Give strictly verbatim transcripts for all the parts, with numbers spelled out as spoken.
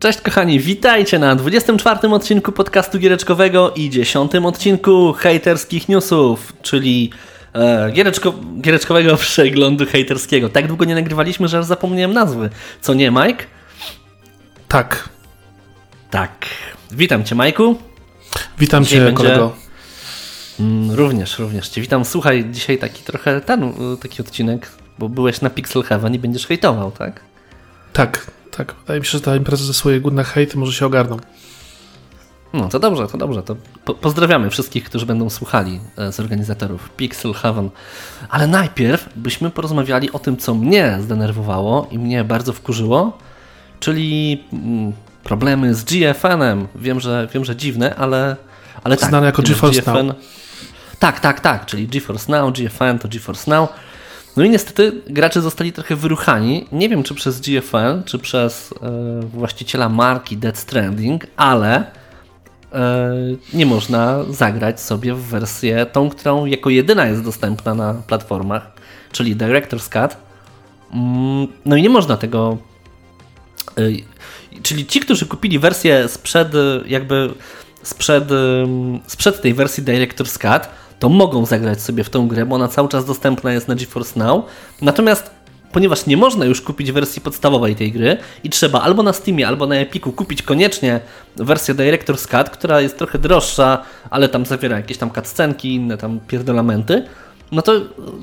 Cześć kochani, witajcie na dwudziestym czwartym odcinku podcastu giereczkowego i dziesiątym odcinku hejterskich newsów, czyli e, giereczko, giereczkowego przeglądu hejterskiego. Tak długo nie nagrywaliśmy, że aż zapomniałem nazwy. Co nie, Mike? Tak. Tak. Witam cię, Majku. Witam dzisiaj cię, będzie... kolego. Mm, również, również cię witam. Słuchaj, dzisiaj taki trochę ten, taki odcinek, bo byłeś na Pixel Heaven i będziesz hejtował, tak? Tak, tak. Wydaje mi się, że ta impreza zasłuje na hejt, może się ogarną. No to dobrze, to dobrze. To po- pozdrawiamy wszystkich, którzy będą słuchali z organizatorów Pixel Heaven. Ale najpierw byśmy porozmawiali o tym, co mnie zdenerwowało i mnie bardzo wkurzyło, czyli mm, problemy z G F N-em. Wiem, że, wiem, że dziwne, ale, ale tak. Znane jako GeForce Now. Tak, tak, tak, czyli GeForce Now, G F N to GeForce Now. No i niestety gracze zostali trochę wyruchani. Nie wiem, czy przez G F N, czy przez e, właściciela marki Death Stranding, ale e, nie można zagrać sobie w wersję tą, którą jako jedyna jest dostępna na platformach, czyli Director's Cut. Mm, no i nie można tego... E, czyli ci, którzy kupili wersję sprzed jakby sprzed, sprzed tej wersji Director's Cut, to mogą zagrać sobie w tą grę, bo ona cały czas dostępna jest na GeForce Now. Natomiast ponieważ nie można już kupić wersji podstawowej tej gry i trzeba albo na Steamie, albo na Epiku kupić koniecznie wersję Director's Cut, która jest trochę droższa, ale tam zawiera jakieś tam cutscenki i inne tam pierdolamenty, no to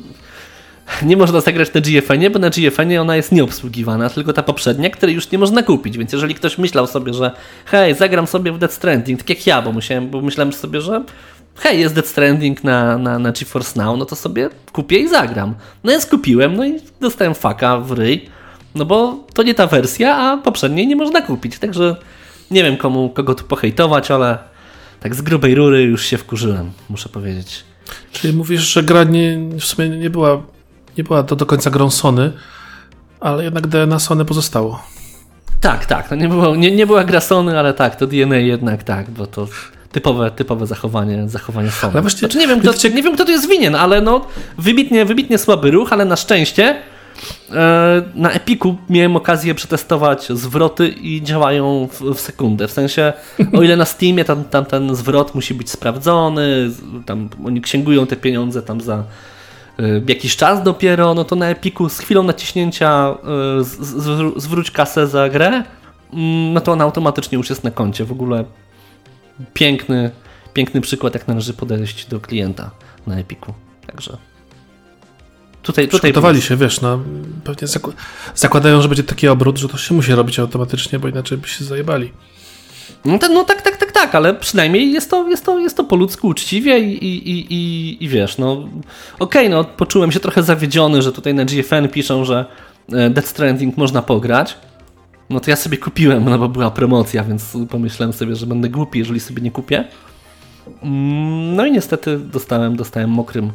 nie można zagrać na G F N-ie, bo na G F N-ie ona jest nieobsługiwana, tylko ta poprzednia, której już nie można kupić. Więc jeżeli ktoś myślał sobie, że hej, zagram sobie w Death Stranding, tak jak ja, bo, musiałem, bo myślałem sobie, że hej, jest Death Stranding na, na, na GeForce Now, no to sobie kupię i zagram. No ja skupiłem, no i dostałem faka w ryj, no bo to nie ta wersja, a poprzedniej nie można kupić. Także nie wiem komu, kogo tu pohejtować, ale tak z grubej rury już się wkurzyłem, muszę powiedzieć. Czyli mówisz, że gra nie, w sumie nie była, nie była to do końca grą Sony, ale jednak D N A Sony pozostało. Tak, tak, to nie, było, nie, nie była gra Sony, ale tak, to D N A jednak tak, bo to typowe, typowe zachowanie, zachowanie Sony. Ale właśnie, znaczy, nie, wiem, kto, wiecie... nie wiem, kto tu jest winien, ale no wybitnie, wybitnie słaby ruch, ale na szczęście e, na Epiku miałem okazję przetestować zwroty i działają w, w sekundę. W sensie, o ile na Steamie tam, tam ten zwrot musi być sprawdzony, tam oni księgują te pieniądze tam za jakiś czas dopiero, no to na Epiku z chwilą naciśnięcia z, z, zwróć kasę za grę, no to ona automatycznie już jest na koncie. W ogóle piękny, piękny przykład, jak należy podejść do klienta na Epiku. Także tutaj, tutaj przygotowali się, wiesz, no pewnie zakł- zakładają, że będzie taki obrót, że to się musi robić automatycznie, bo inaczej by się zajebali. No, to, no tak, tak, tak, tak, ale przynajmniej jest to, jest to, jest to po ludzku uczciwie i, i, i, i wiesz, no okej, okay, no poczułem się trochę zawiedziony, że tutaj na G F N piszą, że Death Stranding można pograć. No to ja sobie kupiłem, no bo była promocja, więc pomyślałem sobie, że będę głupi, jeżeli sobie nie kupię. No i niestety dostałem, dostałem mokrym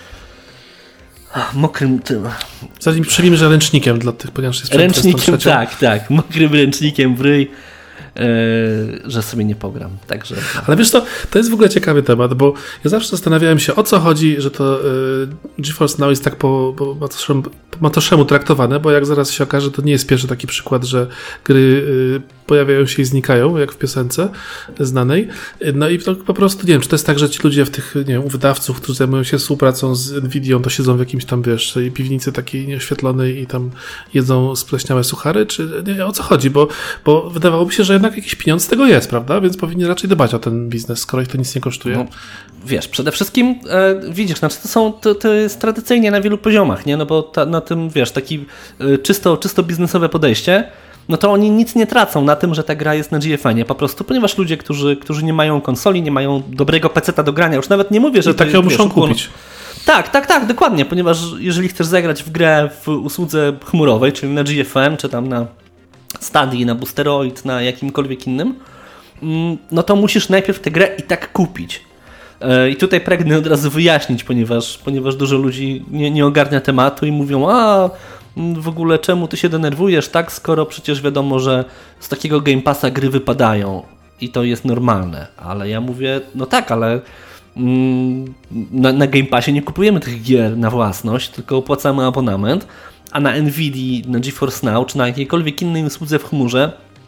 mokrym tym. Zanim przejmijmy, że ręcznikiem dla tych, ponieważ jest ręcznikiem, tak, tak, mokrym ręcznikiem w ryj. Yy, że sobie nie pogram. Także... Ale wiesz co, to jest w ogóle ciekawy temat, bo ja zawsze zastanawiałem się, o co chodzi, że to yy, GeForce Now jest tak po, po, macoszemu, po macoszemu traktowane, bo jak zaraz się okaże, to nie jest pierwszy taki przykład, że gry yy, pojawiają się i znikają, jak w piosence znanej. No i to po prostu, nie wiem, czy to jest tak, że ci ludzie w tych, nie wiem, u wydawców, którzy zajmują się współpracą z Nvidią, to siedzą w jakimś tam, wiesz, piwnicy takiej nieoświetlonej i tam jedzą spleśniałe suchary, czy nie, o co chodzi, bo, bo wydawało mi się, że jednak jakiś pieniądz z tego jest, prawda? Więc powinni raczej dbać o ten biznes, skoro ich to nic nie kosztuje. No, wiesz, przede wszystkim e, widzisz, znaczy to są, to, to jest tradycyjnie na wielu poziomach, nie? No bo ta, na tym, wiesz, taki e, czysto, czysto biznesowe podejście, no to oni nic nie tracą na tym, że ta gra jest na G F N-ie po prostu, ponieważ ludzie, którzy, którzy nie mają konsoli, nie mają dobrego peceta do grania, już nawet nie mówię, że... I takiego muszą wiesz, kupić. Tak, tak, tak, dokładnie, ponieważ jeżeli chcesz zagrać w grę w usłudze chmurowej, czyli na G F N, czy tam na Stadia, na Boosteroid, na jakimkolwiek innym, no to musisz najpierw tę grę i tak kupić. I tutaj pragnę od razu wyjaśnić, ponieważ, ponieważ dużo ludzi nie, nie ogarnia tematu i mówią, a w ogóle czemu ty się denerwujesz, tak, skoro przecież wiadomo, że z takiego Game Passa gry wypadają i to jest normalne. Ale ja mówię, no tak, ale na, na Game Passie nie kupujemy tych gier na własność, tylko opłacamy abonament, a na Nvidii, na GeForce Now, czy na jakiejkolwiek innej usłudze w chmurze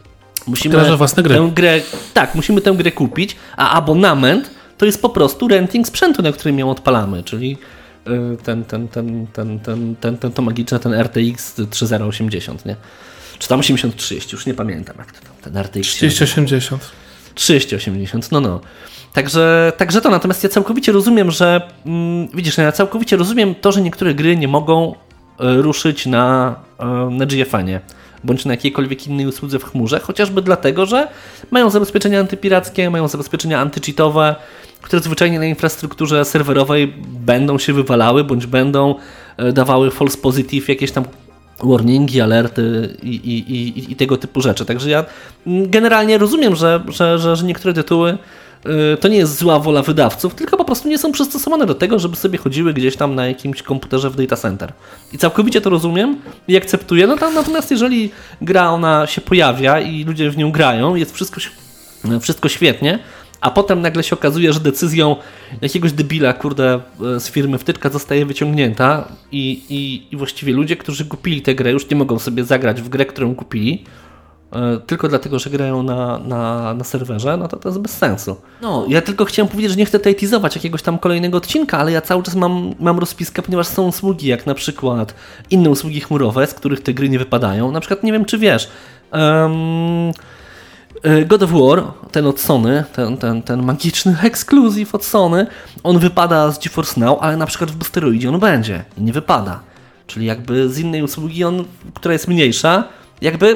musimy własne gry. Tę grę, tak, musimy tę grę kupić, a abonament to jest po prostu renting sprzętu, na którym ją odpalamy, czyli ten, ten, ten, ten, ten, ten, ten to magiczne, ten R T X trzydzieści osiemdziesiąt, nie? Czy tam osiemdziesiąt trzydzieści, już nie pamiętam jak to tam, ten R T X trzydzieści osiemdziesiąt. trzydzieści osiemdziesiąt, no no. Także, także to, natomiast ja całkowicie rozumiem, że mm, widzisz, ja całkowicie rozumiem to, że niektóre gry nie mogą y, ruszyć na, y, na G F N-ie, bądź na jakiejkolwiek innej usłudze w chmurze, chociażby dlatego, że mają zabezpieczenia antypirackie, mają zabezpieczenia antycheatowe, które zwyczajnie na infrastrukturze serwerowej będą się wywalały, bądź będą y, dawały false positive, jakieś tam warningi, alerty i, i, i, i tego typu rzeczy. Także ja generalnie rozumiem, że, że, że, że niektóre tytuły y, to nie jest zła wola wydawców, tylko po prostu nie są przystosowane do tego, żeby sobie chodziły gdzieś tam na jakimś komputerze w data center. I całkowicie to rozumiem i akceptuję. No to, natomiast jeżeli gra ona się pojawia i ludzie w nią grają, jest wszystko, wszystko świetnie, a potem nagle się okazuje, że decyzją jakiegoś debila, kurde, z firmy wtyczka zostaje wyciągnięta i, i, i właściwie ludzie, którzy kupili tę grę, już nie mogą sobie zagrać w grę, którą kupili, yy, tylko dlatego, że grają na, na, na serwerze, no to to jest bez sensu. No, ja tylko chciałem powiedzieć, że nie chcę tutaj teasować jakiegoś tam kolejnego odcinka, ale ja cały czas mam, mam rozpiskę, ponieważ są usługi, jak na przykład inne usługi chmurowe, z których te gry nie wypadają. Na przykład, nie wiem, czy wiesz... Um, God of War, ten od Sony, ten, ten, ten magiczny ekskluzyw od Sony, on wypada z GeForce Now, ale na przykład w Boosteroidzie on będzie i nie wypada. Czyli jakby z innej usługi, on, która jest mniejsza, jakby,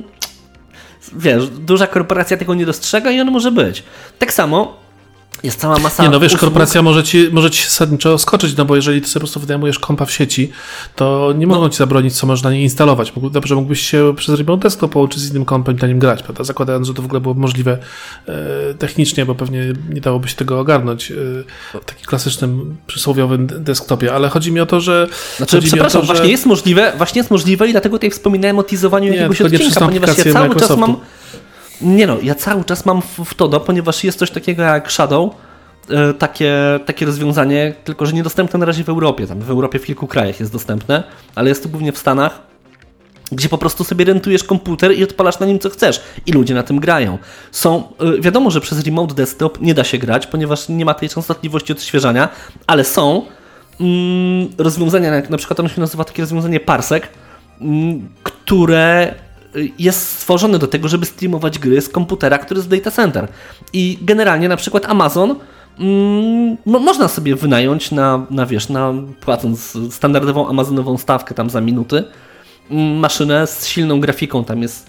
wiesz, duża korporacja tego nie dostrzega i on może być. Tak samo jest cała masa... Nie no, wiesz, usług. korporacja może ci, może ci zasadniczo skoczyć, no bo jeżeli ty sobie po prostu wynajmujesz kompa w sieci, to nie mogą no. ci zabronić, co możesz na niej instalować. Dobrze, mógłbyś się przez remote desktop połączyć z innym kompem i na nim grać, prawda? Zakładając, że to w ogóle było możliwe e, technicznie, bo pewnie nie dałoby się tego ogarnąć e, w takim klasycznym, przysłowiowym desktopie, ale chodzi mi o to, że... Znaczy, przepraszam, to, że... właśnie jest możliwe, właśnie jest możliwe i dlatego tutaj wspominałem o teasowaniu nie, jakiegoś odcinka, ponieważ ja cały czas mam... Nie no, ja cały czas mam w, w to, ponieważ jest coś takiego jak Shadow, yy, takie, takie rozwiązanie, tylko że niedostępne na razie w Europie. Tam w Europie w kilku krajach jest dostępne, ale jest to głównie w Stanach, gdzie po prostu sobie rentujesz komputer i odpalasz na nim co chcesz. I ludzie na tym grają. Są, yy, wiadomo, że przez remote desktop nie da się grać, ponieważ nie ma tej częstotliwości odświeżania, ale są yy, rozwiązania, jak na przykład ono się nazywa takie rozwiązanie Parsec, yy, które... jest stworzony do tego, żeby streamować gry z komputera, który jest w data center. I generalnie na przykład Amazon mm, można sobie wynająć na, na wiesz, na, płacąc standardową amazonową stawkę tam za minuty, mm, maszynę z silną grafiką, tam jest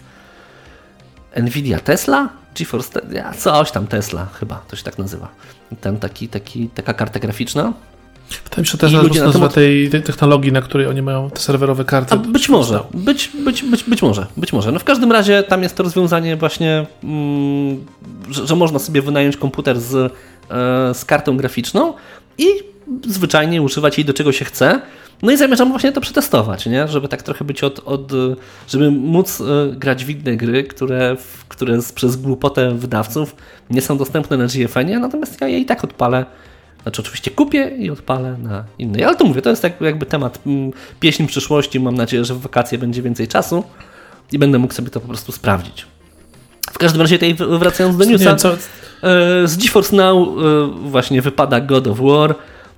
Nvidia Tesla? GeForce, ja, coś tam Tesla chyba, to się tak nazywa. Ten taki, taki, taka karta graficzna. Wydaje mi się, że też nazywa temat... tej, tej technologii, na której oni mają te serwerowe karty. A być może, być, być, być, być może, być może. No w każdym razie tam jest to rozwiązanie właśnie, mm, że, że można sobie wynająć komputer z, e, z kartą graficzną i zwyczajnie używać jej do czego się chce. No i zamierzam właśnie to przetestować, nie? Żeby tak trochę być od, od żeby móc e, grać w inne gry, które, które z, przez głupotę wydawców nie są dostępne na G F N-ie, natomiast ja je i tak odpalę. Znaczy oczywiście kupię i odpalę na innej. Ale to mówię, to jest tak jakby temat mm, pieśń przyszłości. Mam nadzieję, że w wakacje będzie więcej czasu i będę mógł sobie to po prostu sprawdzić. W każdym razie tutaj wracając do newsa, co... z GeForce Now właśnie wypada God of War.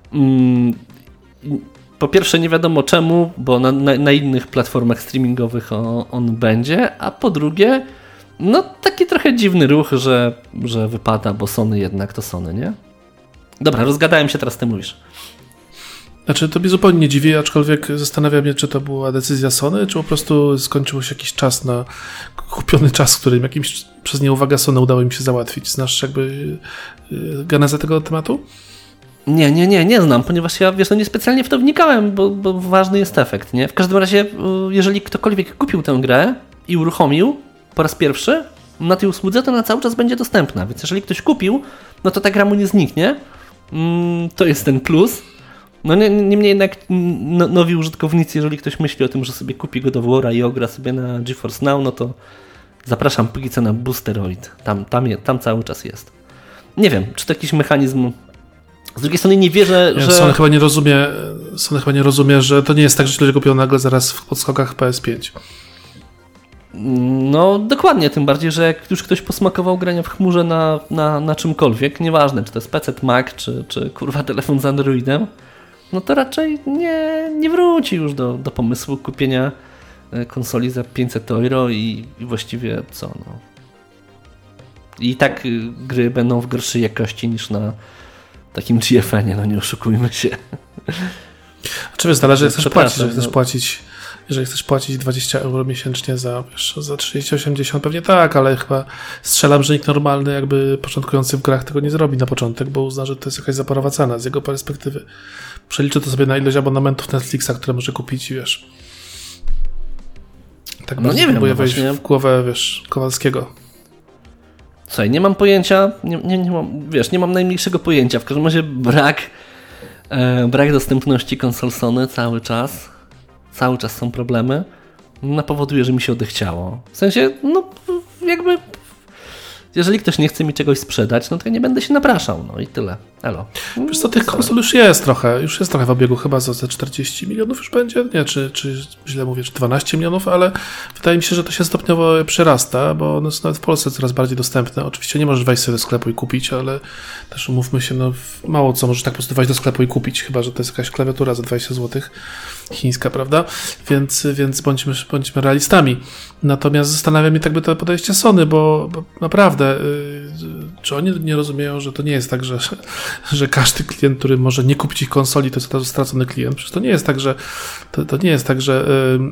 Po pierwsze nie wiadomo czemu, bo na, na, na innych platformach streamingowych on, on będzie, a po drugie no taki trochę dziwny ruch, że, że wypada, bo Sony jednak to Sony, nie? Dobra, rozgadałem się, teraz ty mówisz. Znaczy, to mnie zupełnie nie dziwi, aczkolwiek zastanawiam mnie, czy to była decyzja Sony, czy po prostu skończył się jakiś czas na kupiony czas, którym jakimś przez nieuwagę Sony udało im się załatwić. Znasz jakby yy, genezę tego tematu? Nie, nie, nie, nie znam, ponieważ ja, wiesz, no niespecjalnie w to wnikałem, bo, bo ważny jest efekt, nie? W każdym razie, jeżeli ktokolwiek kupił tę grę i uruchomił po raz pierwszy na tej usłudze, to ona cały czas będzie dostępna, więc jeżeli ktoś kupił, no to ta gra mu nie zniknie. To jest ten plus. No niemniej jednak no, nowi użytkownicy, jeżeli ktoś myśli o tym, że sobie kupi God of War'a i ogra sobie na GeForce Now, no to zapraszam póki co na Boosteroid. Tam, tam, je, tam cały czas jest. Nie wiem, czy to jakiś mechanizm... Z drugiej strony nie wierzę, że... Sony chyba nie rozumie, Sony chyba nie rozumie, że to nie jest tak, że ludzie kupią nagle zaraz w podskokach P S pięć. No dokładnie, tym bardziej, że jak już ktoś posmakował grania w chmurze na, na, na czymkolwiek, nieważne czy to jest P C, Mac, czy, czy kurwa telefon z Androidem, no to raczej nie, nie wróci już do, do pomysłu kupienia konsoli za pięćset euro i, i właściwie co, no. I tak gry będą w gorszej jakości niż na takim G F N-ie, no nie oszukujmy się. Oczywiście zależy, jak chcesz płacić, że chcesz no. płacić, jeżeli chcesz płacić dwadzieścia euro miesięcznie za, wiesz, za trzydzieści osiemdziesiąt, pewnie tak, ale chyba strzelam, że nikt normalny, jakby początkujący w grach tego nie zrobi na początek, bo uzna, że to jest jakaś zaporowa cena z jego perspektywy. Przeliczę to sobie na ilość abonamentów Netflixa, które może kupić, wiesz. Tak no nie wiem, próbuję no wejść właśnie... w głowę, wiesz, Kowalskiego. Słuchaj, nie mam pojęcia, nie, nie, nie mam, wiesz, nie mam najmniejszego pojęcia. W każdym razie brak, e, brak dostępności konsol Sony cały czas, cały czas są problemy, no, powoduje, że mi się odechciało. W sensie, no jakby, jeżeli ktoś nie chce mi czegoś sprzedać, no to ja nie będę się napraszał, no i tyle. Elo. Wiesz co, tych konsol już jest trochę, już jest trochę w obiegu, chyba za, za czterdzieści milionów już będzie, nie, czy, czy źle mówię, czy dwanaście milionów, ale wydaje mi się, że to się stopniowo przerasta, bo one są nawet w Polsce coraz bardziej dostępne. Oczywiście nie możesz wejść sobie do sklepu i kupić, ale też umówmy się, no mało co możesz tak po prostu wejść do sklepu i kupić, chyba że to jest jakaś klawiatura za dwadzieścia złotych, chińska, prawda? Więc, więc bądźmy, bądźmy realistami. Natomiast zastanawia mnie tak by to podejście Sony, bo, bo naprawdę, yy, czy oni nie rozumieją, że to nie jest tak, że że każdy klient, który może nie kupić ich konsoli, to jest to stracony klient. Przecież to nie jest tak, że to, to nie jest tak, że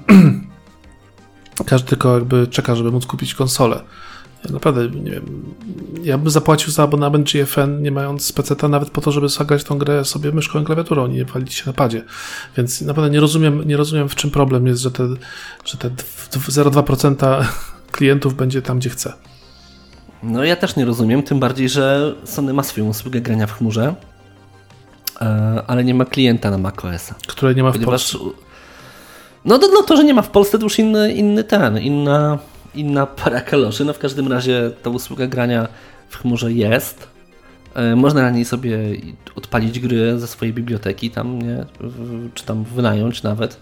yy, każdy tylko jakby czeka, żeby móc kupić konsolę. Ja naprawdę, nie wiem, ja bym zapłacił za abonament G F N, nie mając peceta, nawet po to, żeby zagrać tą grę sobie myszką i klawiaturą, nie walić się na padzie. Więc naprawdę nie rozumiem, nie rozumiem, w czym problem jest, że te, że te zero przecinek dwa procent klientów będzie tam, gdzie chce. No ja też nie rozumiem, tym bardziej, że Sony ma swoją usługę grania w chmurze, ale nie ma klienta na macOS-a. Które nie ma w Ponieważ... Polsce. No to, no to, że nie ma w Polsce, to już inny, inny ten, inna, inna para kaloszy. No w każdym razie ta usługa grania w chmurze jest. Można na niej sobie odpalić gry ze swojej biblioteki tam, nie? Czy tam wynająć nawet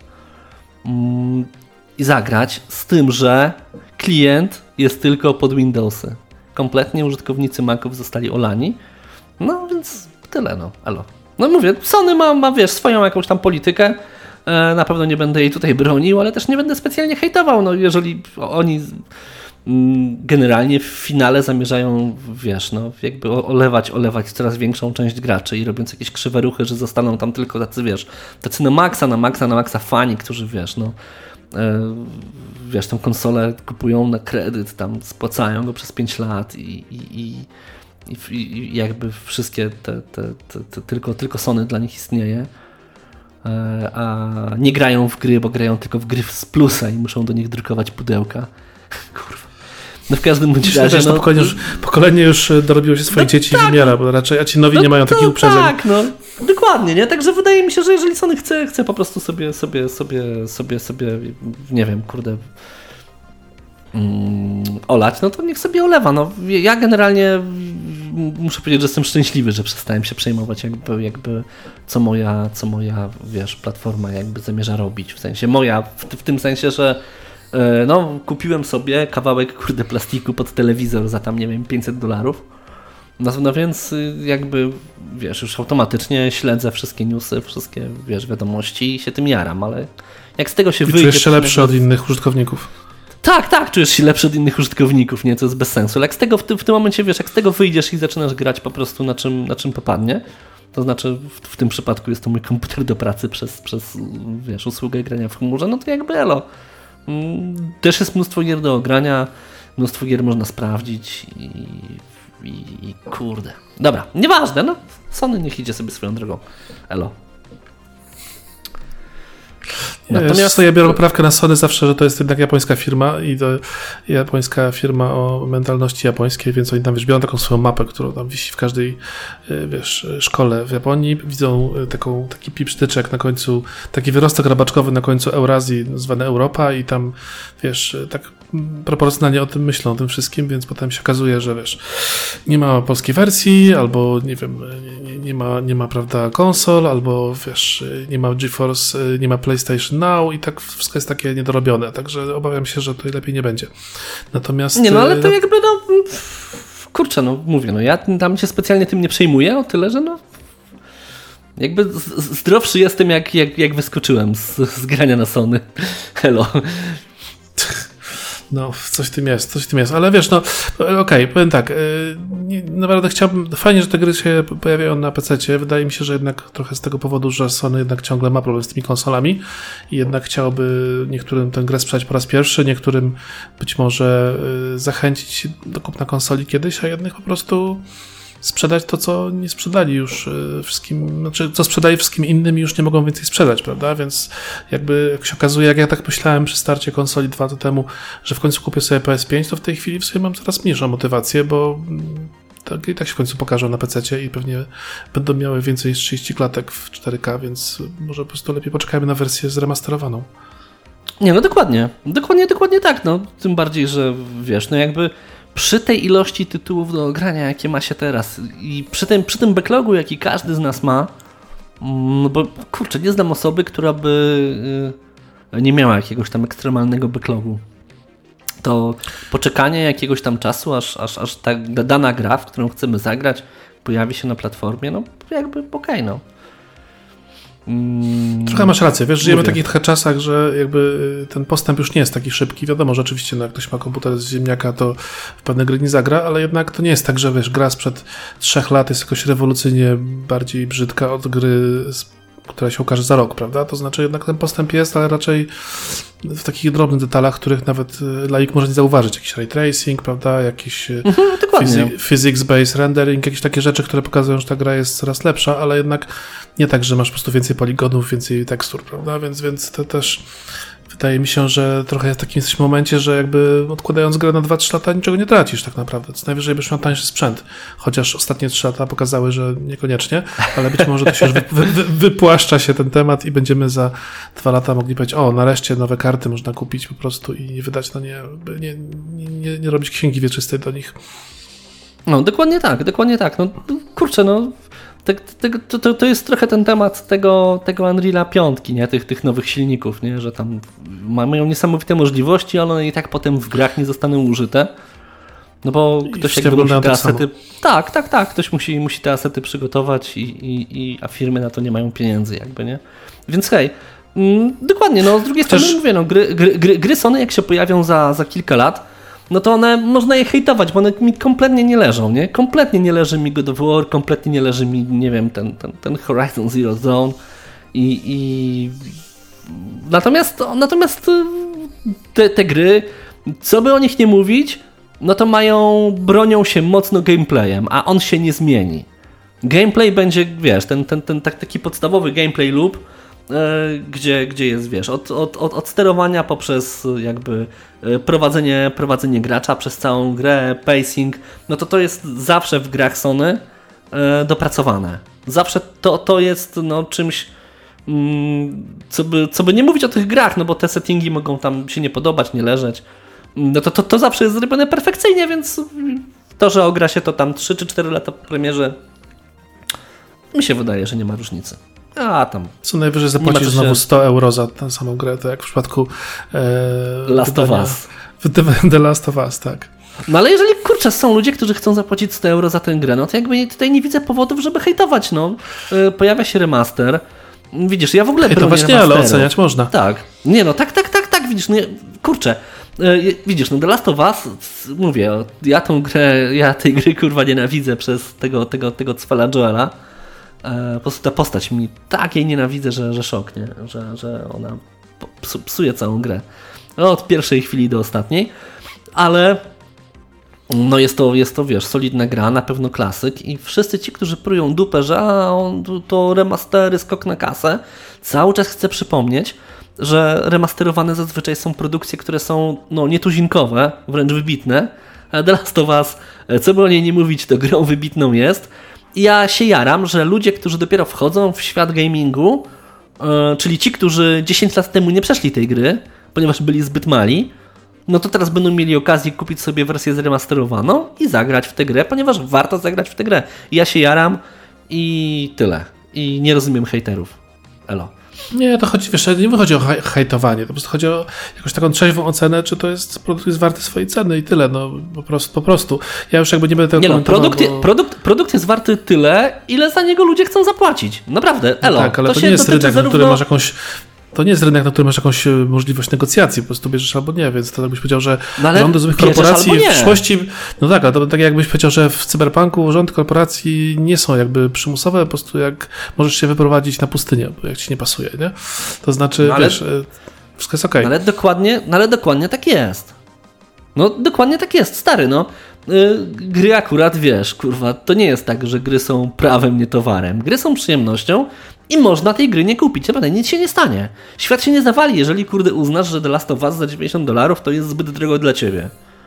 i zagrać, z tym, że klient jest tylko pod Windowsy. Kompletnie użytkownicy Maców zostali olani. No więc tyle, no. Elo. No mówię, Sony ma, ma, wiesz, swoją jakąś tam politykę. E, na pewno nie będę jej tutaj bronił, ale też nie będę specjalnie hejtował. No jeżeli oni mm, generalnie w finale zamierzają, wiesz, no jakby olewać, olewać coraz większą część graczy i robiąc jakieś krzywe ruchy, że zostaną tam tylko tacy, wiesz, tacy na maksa, na maksa, na maksa fani, którzy, wiesz, no wiesz, tą konsolę kupują na kredyt, tam spłacają go przez pięć lat i, i, i, i, i jakby wszystkie te, te, te, te tylko, tylko Sony dla nich istnieje, a nie grają w gry, bo grają tylko w gry z plusa i muszą do nich drukować pudełka. Kurwa. No w każdym bądź razie... Wiesz, no, to pokolenie, już, pokolenie już dorobiło się swoich no, dzieci tak. i wymiera, bo raczej a ci nowi no, nie mają to, takich uprzedzeń. Tak, no dokładnie, nie? Także wydaje mi się, że jeżeli Sony chce, chce po prostu sobie, sobie, sobie, sobie, sobie, nie wiem, kurde, mm, olać, no to niech sobie olewa. No, ja generalnie muszę powiedzieć, że jestem szczęśliwy, że przestałem się przejmować jakby, jakby co moja, co moja, wiesz, platforma jakby zamierza robić. W sensie moja, w, w tym sensie, że no, kupiłem sobie kawałek, kurde, plastiku pod telewizor za tam, nie wiem, pięćset dolarów. No, no więc jakby, wiesz, już automatycznie śledzę wszystkie newsy, wszystkie, wiesz, wiadomości i się tym jaram, ale jak z tego się I wyjdzie... czujesz się lepszy to... od innych użytkowników. Tak, tak, czujesz się lepszy od innych użytkowników, nie? To jest bez sensu. Ale jak z tego w, ty, w tym momencie, wiesz, jak z tego wyjdziesz i zaczynasz grać po prostu na czym, na czym popadnie, to znaczy w, w tym przypadku jest to mój komputer do pracy przez, przez, wiesz, usługę grania w chmurze, no to jakby elo. Też jest mnóstwo gier do ogrania, mnóstwo gier można sprawdzić i, i, i kurde. Dobra, nieważne, no. Sony niech idzie sobie swoją drogą. Elo. Natomiast ja biorę poprawkę na Sony zawsze, że to jest jednak japońska firma i to japońska firma o mentalności japońskiej, więc oni tam, wiesz, biorą taką swoją mapę, którą tam wisi w każdej, wiesz, szkole w Japonii. Widzą taką, taki pipsztyczek na końcu, taki wyrostek rabaczkowy na końcu Eurazji, zwany Europa i tam, wiesz, tak proporcjonalnie o tym myślą, o tym wszystkim, więc potem się okazuje, że wiesz, nie ma polskiej wersji, albo nie wiem, nie, nie ma, nie ma, prawda, konsol, albo wiesz, nie ma GeForce, nie ma PlayStation Now i tak wszystko jest takie niedorobione, także obawiam się, że to lepiej nie będzie. Natomiast... Nie, no ale to jakby, no, kurczę, no mówię, no ja tam się specjalnie tym nie przejmuję, o tyle, że no jakby zdrowszy jestem, jak, jak, jak wyskoczyłem z, z grania na Sony. Hello. No, coś w tym jest, coś w tym jest, ale wiesz, no, okej, okay, powiem tak, nie, naprawdę chciałbym, fajnie, że te gry się pojawiają na pececie, wydaje mi się, że jednak trochę z tego powodu, że Sony jednak ciągle ma problem z tymi konsolami i jednak chciałoby niektórym tę grę sprzedać po raz pierwszy, niektórym być może zachęcić do kupna konsoli kiedyś, a jednych po prostu sprzedać to, co nie sprzedali już wszystkim, znaczy co sprzedali wszystkim innym i już nie mogą więcej sprzedać, prawda? Więc jakby jak się okazuje, jak ja tak myślałem przy starcie konsoli dwa lata temu, że w końcu kupię sobie P S pięć, to w tej chwili w sobie mam coraz mniejszą motywację, bo tak i tak się w końcu pokażą na pececie i pewnie będą miały więcej niż trzydzieści klatek w cztery K, więc może po prostu lepiej poczekajmy na wersję zremasterowaną. Nie, no dokładnie. Dokładnie, dokładnie tak. No, tym bardziej, że wiesz, no jakby przy tej ilości tytułów do grania, jakie ma się teraz i przy tym, przy tym backlogu, jaki każdy z nas ma, no bo kurczę, nie znam osoby, która by nie miała jakiegoś tam ekstremalnego backlogu. To poczekanie jakiegoś tam czasu, aż, aż, aż ta dana gra, w którą chcemy zagrać, pojawi się na platformie, no jakby okej, okay, no. Trochę masz rację, wiesz, żyjemy w takich trochę czasach, że jakby ten postęp już nie jest taki szybki. Wiadomo, że oczywiście no, jak ktoś ma komputer z ziemniaka, to w pewne gry nie zagra, ale jednak to nie jest tak, że wiesz, gra sprzed trzech lat jest jakoś rewolucyjnie bardziej brzydka od gry, która się ukaże za rok, prawda? To znaczy jednak ten postęp jest, ale raczej w takich drobnych detalach, których nawet laik może nie zauważyć. Jakiś ray tracing, prawda? Jakiś mhm, physi- physics-based rendering, jakieś takie rzeczy, które pokazują, że ta gra jest coraz lepsza, ale jednak nie tak, że masz po prostu więcej poligonów, więcej tekstur, prawda? Więc, więc to też wydaje mi się, że trochę w takim jesteśmy momencie, że jakby odkładając grę na dwa trzy lata niczego nie tracisz tak naprawdę. Co najwyżej byś miał tańszy sprzęt. Chociaż ostatnie trzy lata pokazały, że niekoniecznie, ale być może to się już wy, wy, wypłaszcza się ten temat i będziemy za dwa lata mogli powiedzieć, o, nareszcie nowe karty można kupić po prostu i nie wydać na nie, nie, nie, nie robić księgi wieczystej do nich. No, dokładnie tak, dokładnie tak. No, kurczę, no To, to, to jest trochę ten temat tego, tego Unreala piątki, nie? Tych, tych nowych silników, nie? Że tam mają niesamowite możliwości, ale one i tak potem w grach nie zostaną użyte. No bo I ktoś jakby musi te asety... Tak, tak, tak. Ktoś musi, musi te asety przygotować, i, i, i, a firmy na to nie mają pieniędzy jakby, nie? Więc hej, mm, dokładnie, no z drugiej Też... strony mówię, no gry, gry, gry, gry Sony jak się pojawią za, za kilka lat, no to one, można je hejtować, bo one mi kompletnie nie leżą, nie? Kompletnie nie leży mi God of War, kompletnie nie leży mi, nie wiem, ten, ten, ten Horizon Zero Dawn i, i... Natomiast, natomiast te, te gry, co by o nich nie mówić, no to mają, bronią się mocno gameplayem, a on się nie zmieni. Gameplay będzie, wiesz, ten, ten, ten taki podstawowy gameplay loop, Gdzie, gdzie jest, wiesz, od, od, od, od sterowania poprzez jakby prowadzenie, prowadzenie gracza przez całą grę, pacing, no to to jest zawsze w grach Sony e, dopracowane. Zawsze to, to jest no, czymś, mm, co, by, co by nie mówić o tych grach, no bo te settingi mogą tam się nie podobać, nie leżeć. No to, to, to zawsze jest zrobione perfekcyjnie, więc to, że ogra się to tam trzy czy cztery lata po premierze, mi się wydaje, że nie ma różnicy. A tam. Co najwyżej zapłacisz znowu się... sto euro za tę samą grę, to jak w przypadku e, Last of Us. The Last of Us, tak. No ale jeżeli, kurczę, są ludzie, którzy chcą zapłacić sto euro za tę grę, no to jakby tutaj nie widzę powodów, żeby hejtować, no. E, pojawia się remaster. Widzisz, ja w ogóle bronię remasterów. Nie, ale oceniać można. Tak. Nie, no tak, tak, tak, tak, widzisz, no, kurczę. E, widzisz, no The Last of Us, mówię, ja tą grę, ja tej gry, kurwa, nienawidzę przez tego, tego, tego cwala Joela. Po prostu ta postać mi tak jej nienawidzę, że, że szok, nie? Że, że ona psuje całą grę. Od pierwszej chwili do ostatniej. Ale no jest to, jest to, wiesz, solidna gra, na pewno klasyk i wszyscy ci, którzy prują dupę, że a, on, to remastery, skok na kasę, cały czas chcę przypomnieć, że remasterowane zazwyczaj są produkcje, które są no, nietuzinkowe, wręcz wybitne. A The Last of Us, co by o niej nie mówić, to grą wybitną jest. I ja się jaram, że ludzie, którzy dopiero wchodzą w świat gamingu, yy, czyli ci, którzy dziesięć lat temu nie przeszli tej gry, ponieważ byli zbyt mali, no to teraz będą mieli okazję kupić sobie wersję zremasterowaną i zagrać w tę grę, ponieważ warto zagrać w tę grę. Ja się jaram i tyle. I nie rozumiem hejterów. Elo. Nie, to chodzi, wiesz, nie chodzi o haj- hejtowanie, to po prostu chodzi o jakąś taką trzeźwą ocenę, czy to jest produkt jest warty swojej ceny i tyle, no po prostu. Po prostu. Ja już jakby nie będę tego nie komentował, no, produkt, bo... produkt, produkt jest warty tyle, ile za niego ludzie chcą zapłacić. Naprawdę, elo. No tak, ale to, to się nie jest rynek, zarówno... na którym masz jakąś To nie jest rynek, na którym masz jakąś możliwość negocjacji, po prostu bierzesz albo nie, więc to jakbyś powiedział, że no rządy złych korporacji w przyszłości, no tak, ale to tak jakbyś powiedział, że w cyberpunku rządy korporacji nie są jakby przymusowe, po prostu jak możesz się wyprowadzić na pustynię, bo jak ci nie pasuje, nie? To znaczy, no ale, wiesz, wszystko jest okej. Okay. No ale dokładnie, no ale dokładnie tak jest. No dokładnie tak jest, stary, no. Yy, gry akurat, wiesz, kurwa, to nie jest tak, że gry są prawem, nie towarem. Gry są przyjemnością i można tej gry nie kupić. Naprawdę, nic się nie stanie. Świat się nie zawali, jeżeli, kurde, uznasz, że The Last of Us za dziewięćdziesiąt dolarów to jest zbyt drogo dla ciebie.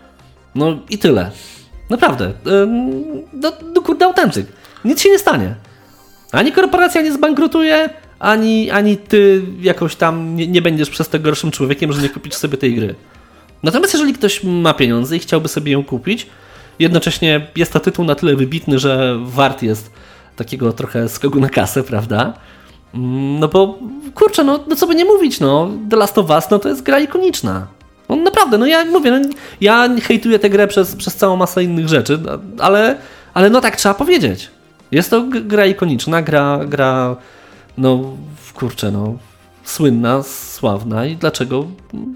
No i tyle. Naprawdę. Yy, no, no kurde, autentyk. Nic się nie stanie. Ani korporacja nie zbankrutuje, ani, ani ty jakoś tam nie, nie będziesz przez to gorszym człowiekiem, że nie kupisz sobie tej gry. Natomiast jeżeli ktoś ma pieniądze i chciałby sobie ją kupić, jednocześnie jest to tytuł na tyle wybitny, że wart jest takiego trochę skoku na kasę, prawda? No bo kurczę, no, no co by nie mówić, no The Last of Us, no to jest gra ikoniczna. No naprawdę, no ja mówię, no, ja hejtuję tę grę przez, przez całą masę innych rzeczy, ale, ale no tak trzeba powiedzieć. Jest to gra ikoniczna, gra, gra no kurczę, no słynna, sławna i dlaczego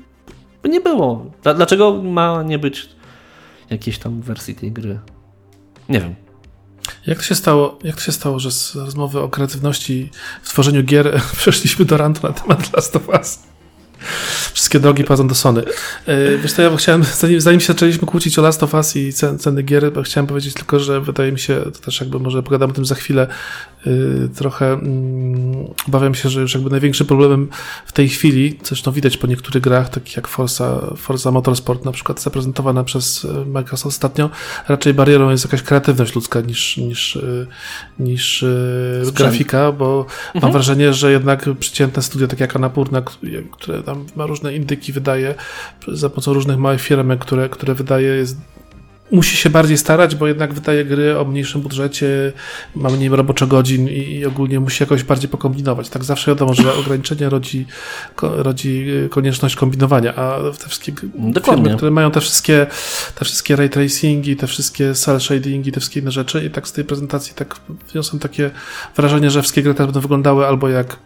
nie było? Dlaczego ma nie być jakiejś tam wersji tej gry? Nie wiem. Jak to się stało, jak to się stało, że z rozmowy o kreatywności w tworzeniu gier przeszliśmy do rantu na temat Last of Us? Wszystkie drogi prowadzą do Sony. Wiesz co, ja chciałem, zanim, zanim się zaczęliśmy kłócić o Last of Us i cen, ceny gier, bo chciałem powiedzieć tylko, że wydaje mi się, to też jakby może pogadam o tym za chwilę, yy, trochę yy, obawiam się, że już jakby największym problemem w tej chwili, coś no widać po niektórych grach, takich jak Forza, Forza Motorsport na przykład zaprezentowana przez Microsoft ostatnio, raczej barierą jest jakaś kreatywność ludzka niż, niż, yy, niż yy, grafika, bo mhm. mam wrażenie, że jednak przeciętne studio, takie jak Annapurna, które tam ma różne indyki, wydaje, za pomocą różnych małych firmek, które, które wydaje, jest, musi się bardziej starać, bo jednak wydaje gry o mniejszym budżecie, ma mniej roboczogodzin i, i ogólnie musi jakoś bardziej pokombinować. Tak zawsze wiadomo, że ograniczenie rodzi, ko, rodzi konieczność kombinowania, a te wszystkie Dokładnie. firmy, które mają te wszystkie, te wszystkie ray tracingi, te wszystkie cel shadingi, te wszystkie inne rzeczy i tak z tej prezentacji tak wniosłem takie wrażenie, że wszystkie gry teraz będą wyglądały albo jak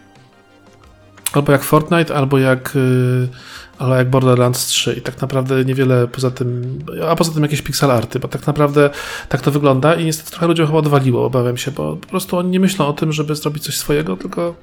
Albo jak Fortnite, albo jak, yy, albo jak Borderlands trzy i tak naprawdę niewiele poza tym, a poza tym jakieś pixel arty, bo tak naprawdę tak to wygląda i niestety trochę ludziom chyba odwaliło, obawiam się, bo po prostu oni nie myślą o tym, żeby zrobić coś swojego, tylko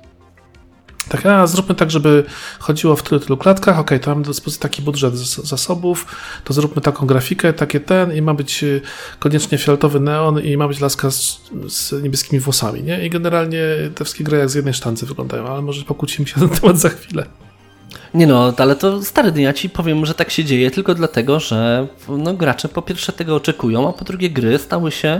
tak, a zróbmy tak, żeby chodziło w tylu, tylu klatkach, okej, okay, to mamy do dyspozycji taki budżet zasobów, to zróbmy taką grafikę, takie ten i ma być koniecznie fioletowy neon i ma być laska z, z niebieskimi włosami, nie? I generalnie te wszystkie gry jak z jednej sztancy wyglądają, ale może pokłócimy się na ten temat za chwilę. Nie no, ale to stary, ja ci powiem, że tak się dzieje tylko dlatego, że no, gracze po pierwsze tego oczekują, a po drugie gry stały się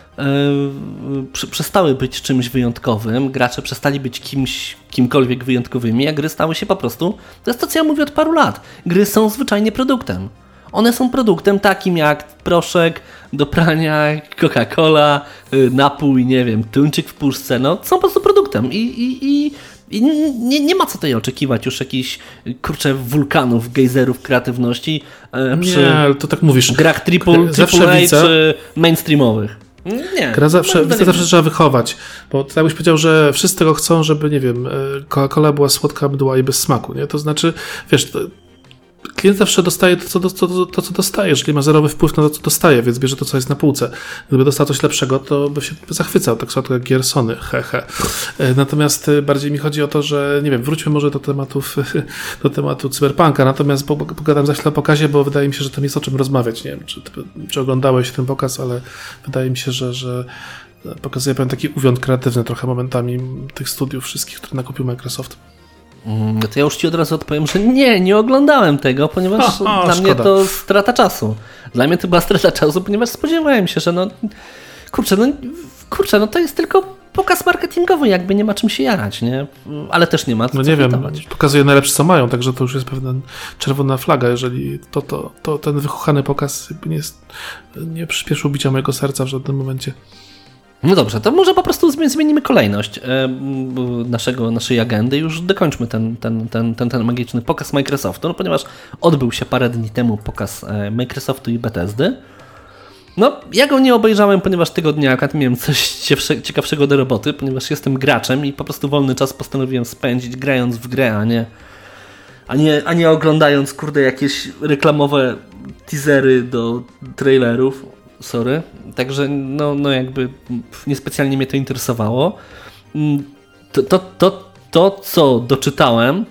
Yy, przestały być czymś wyjątkowym, gracze przestali być kimś, kimkolwiek wyjątkowymi, a gry stały się po prostu, to jest to, co ja mówię od paru lat, gry są zwyczajnie produktem. One są produktem takim jak proszek do prania, Coca-Cola, yy, napój, nie wiem, tuńczyk w puszce, no są po prostu produktem i, i, i, i nie, nie ma co tutaj oczekiwać już jakichś, kurczę, wulkanów, gejzerów kreatywności yy, przy nie, to tak mówisz. grach triple, triple A czy mainstreamowych. Nie. Gra zawsze, widzę, zawsze trzeba wychować, bo tak byś powiedział, że wszyscy tego chcą, żeby, nie wiem, Coca-Cola była słodka, mdła i bez smaku, nie? To znaczy, wiesz, klient zawsze dostaje to co, to, to, to, co dostaje, jeżeli ma zerowy wpływ na to, co dostaje, więc bierze to, co jest na półce. Gdyby dostał coś lepszego, to by się zachwycał, tak samo jak gier Sony, hehe. Natomiast bardziej mi chodzi o to, że, nie wiem, wróćmy może do tematów, do tematu cyberpunka, natomiast pogadam za chwilę o pokazie, bo wydaje mi się, że tam jest o czym rozmawiać. Nie wiem, czy, czy oglądałeś ten pokaz, ale wydaje mi się, że, że pokazuje pewien taki uwiąd kreatywny trochę momentami tych studiów wszystkich, które nakupił Microsoft. No to ja już ci od razu odpowiem, że nie, nie oglądałem tego, ponieważ o, o, dla szkoda. mnie to strata czasu. Dla mnie to była strata czasu, ponieważ spodziewałem się, że no kurczę, no kurczę, no to jest tylko pokaz marketingowy, jakby nie ma czym się jarać, nie? Ale też nie ma co No nie wiem, hejtować. pokazuje najlepsze co mają, także to już jest pewna czerwona flaga, jeżeli to, to, to ten wychuchany pokaz nie, jest, nie przyspieszył bicia mojego serca w żadnym momencie. No dobrze, to może po prostu zmienimy kolejność naszego, naszej agendy i już dokończmy ten, ten, ten, ten, ten magiczny pokaz Microsoftu, no ponieważ odbył się parę dni temu pokaz Microsoftu i Bethesdy. No, ja go nie obejrzałem, ponieważ tego dnia akurat miałem coś ciekawszego do roboty, ponieważ jestem graczem i po prostu wolny czas postanowiłem spędzić grając w grę, a nie, a nie, a nie oglądając, kurde, jakieś reklamowe teasery do trailerów. Sorry. Także no, no jakby niespecjalnie mnie to interesowało. To, to, to, to co doczytałem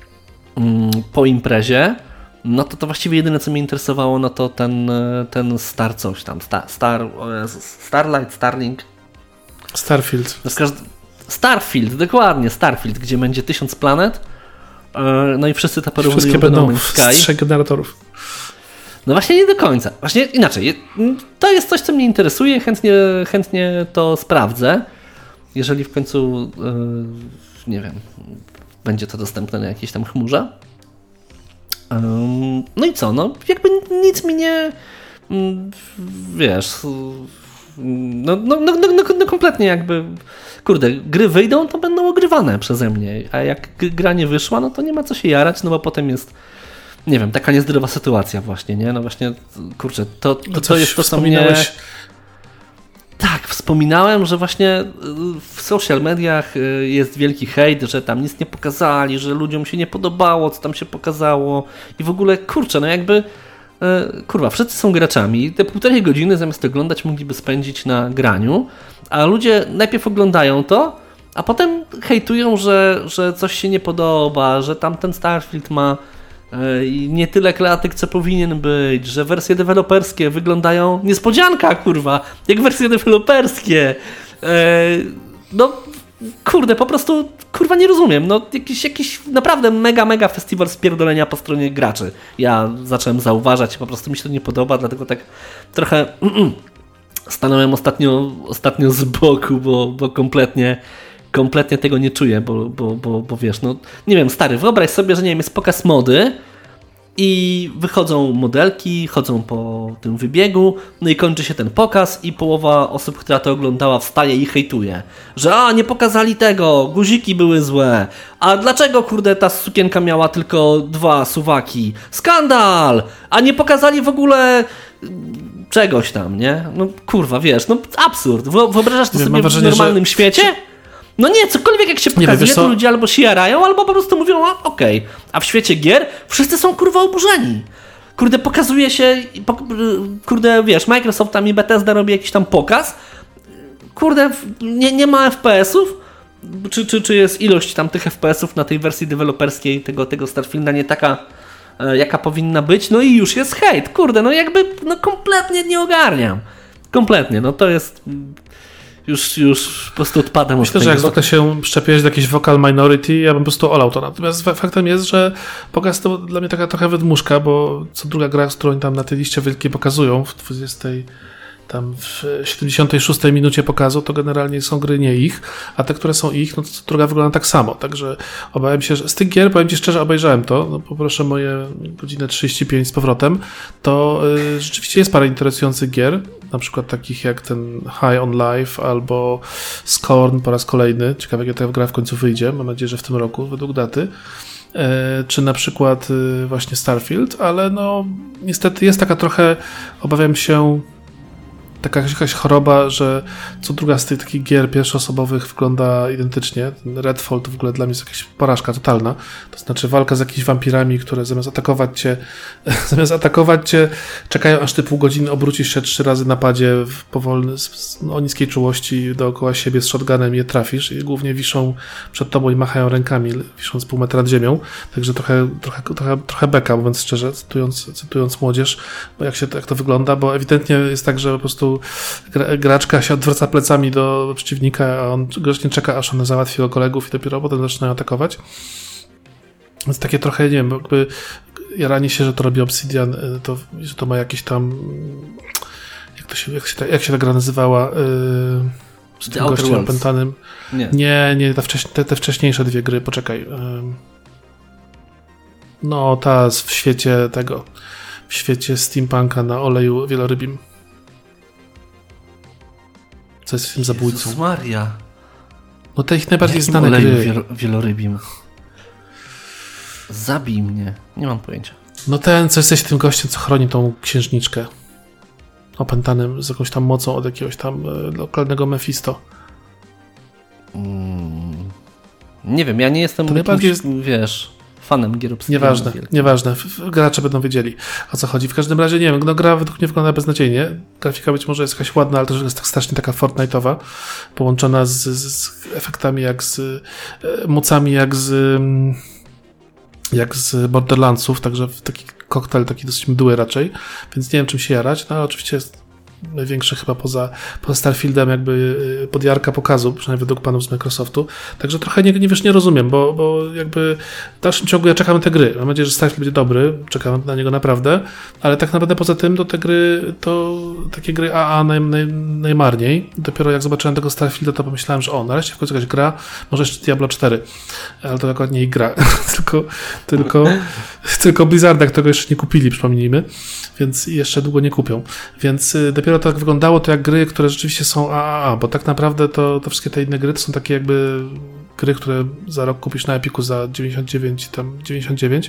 po imprezie, no to to właściwie jedyne, co mnie interesowało, no to ten, ten Star coś tam, Star, Star Starlight, Starlink. Starfield. Starfield, dokładnie, Starfield, gdzie będzie tysiąc planet, no i wszyscy te porównują Wszystkie do będą No Man's Sky. z trzech generatorów. No właśnie nie do końca. Właśnie inaczej. To jest coś, co mnie interesuje, chętnie, chętnie to sprawdzę. Jeżeli w końcu, yy, nie wiem, będzie to dostępne na jakiejś tam chmurze. Yy, no i co? No jakby nic mi nie, yy, wiesz, yy, no, no, no, no, no kompletnie jakby, kurde, gry wyjdą, to będą ogrywane przeze mnie, a jak gra nie wyszła, no to nie ma co się jarać, no bo potem jest, nie wiem, taka niezdrowa sytuacja właśnie, nie? No właśnie, kurczę, to, to, to jest to, co mnie... Tak, wspominałem, że właśnie w social mediach jest wielki hejt, że tam nic nie pokazali, że ludziom się nie podobało, co tam się pokazało i w ogóle, kurczę, no jakby, kurwa, wszyscy są graczami, te półtorej godziny zamiast oglądać mogliby spędzić na graniu, a ludzie najpierw oglądają to, a potem hejtują, że, że coś się nie podoba, że tamten Starfield ma i nie tyle klatek, co powinien być, że wersje deweloperskie wyglądają niespodzianka, kurwa, jak wersje deweloperskie. No, kurde, po prostu, kurwa, nie rozumiem. No, jakiś, jakiś naprawdę mega, mega festiwal spierdolenia po stronie graczy. Ja zacząłem zauważać, po prostu mi się to nie podoba, dlatego tak trochę stanąłem ostatnio, ostatnio z boku, bo, bo kompletnie kompletnie tego nie czuję, bo, bo, bo, bo wiesz, no nie wiem, stary, wyobraź sobie, że nie wiem, jest pokaz mody i wychodzą modelki, chodzą po tym wybiegu, no i kończy się ten pokaz i połowa osób, która to oglądała, wstaje i hejtuje, że a, nie pokazali tego, guziki były złe, a dlaczego, kurde, ta sukienka miała tylko dwa suwaki, skandal, a nie pokazali w ogóle czegoś tam, nie? No kurwa, wiesz, no absurd, wyobrażasz to nie, sobie wrażenie, w normalnym że... świecie? No nie, cokolwiek jak się pokazuje, wiem, to ludzie albo się jarają, albo po prostu mówią, a okej. Okay. A w świecie gier wszyscy są kurwa oburzeni. Kurde, pokazuje się, kurde, wiesz, Microsoft tam i Bethesda robi jakiś tam pokaz. Kurde, nie, nie ma F P S-ów? Czy, czy, czy jest ilość tam tych F P S-ów na tej wersji deweloperskiej tego, tego Starfielda nie taka, jaka powinna być? No i już jest hejt. Kurde, no jakby, no kompletnie nie ogarniam. Kompletnie, no to jest... Już, już po prostu odpadam. Myślę, że jak zwykle się szczepiłeś do jakiejś vocal minority, ja bym po prostu olał to. Natomiast faktem jest, że pokaz to dla mnie taka trochę wydmuszka, bo co druga gra, z którą tam na tej liście wielkiej pokazują w dwudziestej, tam w siedemdziesiątej szóstej minucie pokazu, to generalnie są gry nie ich, a te, które są ich, no to co druga wygląda tak samo. Także obawiam się, że z tych gier, powiem Ci szczerze, obejrzałem to, no poproszę moje godzinę trzydzieści pięć z powrotem, to y, rzeczywiście jest parę interesujących gier, na przykład takich jak ten High on Life albo Scorn po raz kolejny. Ciekawe, jak ta gra w końcu wyjdzie. Mam nadzieję, że w tym roku, według daty. E, czy na przykład y, właśnie Starfield, ale no niestety jest taka trochę, obawiam się, taka jakaś choroba, że co druga z tych takich gier pierwszoosobowych wygląda identycznie. Redfall to w ogóle dla mnie jest jakaś porażka totalna. To znaczy walka z jakimiś wampirami, które zamiast atakować cię, zamiast atakować cię, czekają aż ty pół godziny obrócisz się trzy razy na padzie w powolny, o niskiej czułości dookoła siebie z shotgunem i je trafisz i głównie wiszą przed tobą i machają rękami, wisząc pół metra nad ziemią. Także trochę, trochę, trochę, trochę beka, mówiąc szczerze, cytując, cytując młodzież, bo jak, się, jak to wygląda, bo ewidentnie jest tak, że po prostu graczka się odwraca plecami do przeciwnika, a on grzecznie czeka, aż on załatwi jego kolegów i dopiero potem zaczynają atakować. Więc takie trochę, nie wiem, jakby jaranie się, że to robi Obsidian, to, że to ma jakieś tam, jak to się, jak się, ta, jak się ta gra nazywała, yy, z tym gościem opętanym. Nie, nie, nie te, wcześ, te, te wcześniejsze dwie gry, poczekaj. No, ta w świecie tego, w świecie steampunka na oleju wielorybim. Co jest tym zabójcą? Jezus Maria. No te ich najbardziej Jakim znane oleju gry. Wiel- wielorybim? Zabij mnie. Nie mam pojęcia. No ten, co jesteś tym gościem, co chroni tą księżniczkę. Opętanym z jakąś tam mocą od jakiegoś tam e, lokalnego Mephisto. Mm. Nie wiem, ja nie jestem To jakimś, najbardziej jest... wiesz, fanem gier obsydianu. Nieważne, nieważne. Gracze będą wiedzieli, o co chodzi. W każdym razie, nie wiem, no, gra według mnie wygląda beznadziejnie. Grafika być może jest jakaś ładna, ale też jest tak strasznie taka Fortnite'owa, połączona z, z, z efektami jak z e, mocami jak z jak z Borderlandsów, także taki koktajl taki dosyć mdły raczej, więc nie wiem czym się jarać, no ale oczywiście jest największy chyba poza, poza Starfieldem jakby podjarka pokazu, przynajmniej według panów z Microsoftu. Także trochę nie, nie wiesz, nie rozumiem, bo, bo jakby w dalszym ciągu ja czekam na te gry. Mam nadzieję, że Starfield będzie dobry, czekam na niego naprawdę, ale tak naprawdę poza tym do te gry, to takie gry A A naj, naj, najmarniej. Dopiero jak zobaczyłem tego Starfielda, to pomyślałem, że o, nareszcie w końcu jakaś gra, może jeszcze Diablo cztery, ale to akurat nie ich gra, tylko, tylko, tylko Blizzarda, którego jeszcze nie kupili, przypomnijmy, więc jeszcze długo nie kupią. Więc dopiero tak wyglądało to jak gry, które rzeczywiście są A A A, bo tak naprawdę to, to wszystkie te inne gry to są takie jakby gry, które za rok kupisz na Epiku za dziewięćdziesiąt dziewięć, tam dziewięćdziesiąt dziewięć.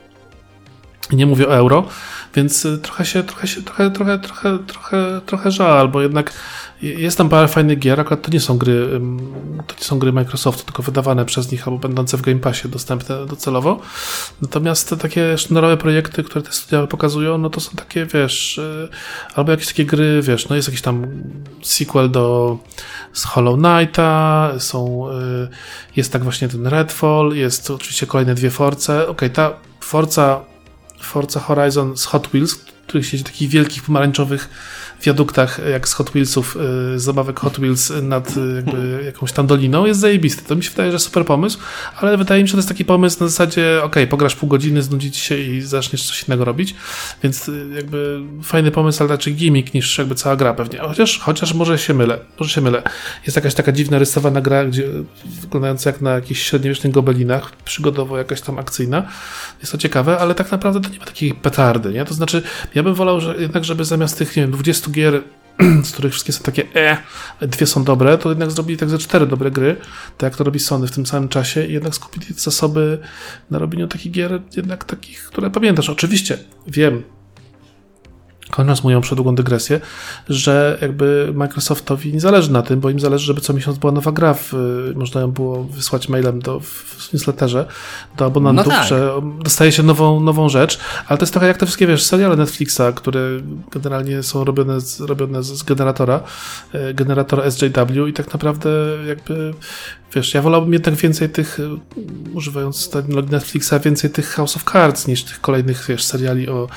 I nie mówię o euro, więc trochę się, trochę się, trochę, trochę, trochę, trochę, trochę żal, bo jednak jest tam parę fajnych gier, akurat to nie są gry, to nie są gry Microsoftu, tylko wydawane przez nich albo będące w Game Passie dostępne docelowo. Natomiast te takie sznurowe projekty, które te studia pokazują, no to są takie, wiesz, albo jakieś takie gry, wiesz, no jest jakiś tam sequel do z Hollow Knighta, są, jest tak właśnie ten Redfall, jest oczywiście kolejne dwie Force. Okej, okay, ta Forza Forza Horizon z Hot Wheels, który siedzi w takich wielkich pomarańczowych wiaduktach, jak z Hot Wheelsów, z zabawek Hot Wheels nad jakby jakąś tam doliną, jest zajebisty. To mi się wydaje, że super pomysł, ale wydaje mi się, że to jest taki pomysł na zasadzie, okej, okay, pograsz pół godziny, znudzi ci się i zaczniesz coś innego robić, więc jakby fajny pomysł, ale raczej gimmick niż jakby cała gra pewnie. Chociaż, chociaż może się mylę, może się mylę. Jest jakaś taka dziwna rysowana gra, gdzie wyglądająca jak na jakichś średniowiecznych gobelinach, przygodowo jakaś tam akcyjna. Jest to ciekawe, ale tak naprawdę to nie ma takiej petardy, nie? To znaczy, ja bym wolał, że jednak, żeby zamiast tych, nie wiem, dwudziestu gier, z których wszystkie są takie e, dwie są dobre, to jednak zrobili tak ze cztery dobre gry, tak jak to robi Sony w tym samym czasie i jednak skupili zasoby na robieniu takich gier, jednak takich, które pamiętasz. Oczywiście, wiem, kończąc moją przedługą dygresję, że jakby Microsoftowi nie zależy na tym, bo im zależy, żeby co miesiąc była nowa gra, w, można ją było wysłać mailem do, w newsletterze do abonentów, no tak, że dostaje się nową, nową rzecz, ale to jest trochę jak te wszystkie, wiesz, seriale Netflixa, które generalnie są robione z, robione z generatora, generatora S J W i tak naprawdę jakby, wiesz, ja wolałbym jednak więcej tych, używając terminologii Netflixa, więcej tych House of Cards niż tych kolejnych, wiesz, seriali o,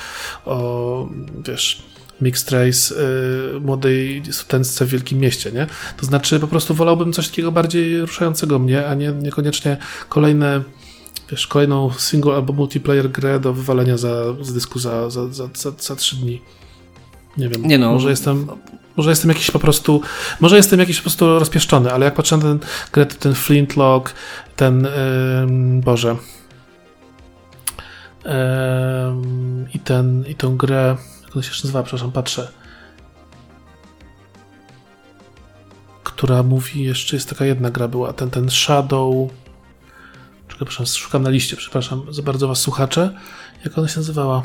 o wiesz, Mixed Race y, młodej studentce w wielkim mieście, nie? To znaczy po prostu wolałbym coś takiego bardziej ruszającego mnie, a nie niekoniecznie kolejne, wiesz, kolejną single albo multiplayer grę do wywalenia za, z dysku za, za, za, za, za trzy dni. Nie wiem, nie no. może jestem może jestem jakiś po prostu może jestem jakiś po prostu rozpieszczony, ale jak patrzę na ten grę, ten Flintlock, ten yy, Boże yy, i ten i tę grę, jak to się jeszcze nazywa, przepraszam, patrzę, która mówi, jeszcze jest taka jedna gra była, ten, ten Shadow, czekaj, przepraszam, szukam na liście, przepraszam za bardzo was słuchacze, jak ona się nazywała?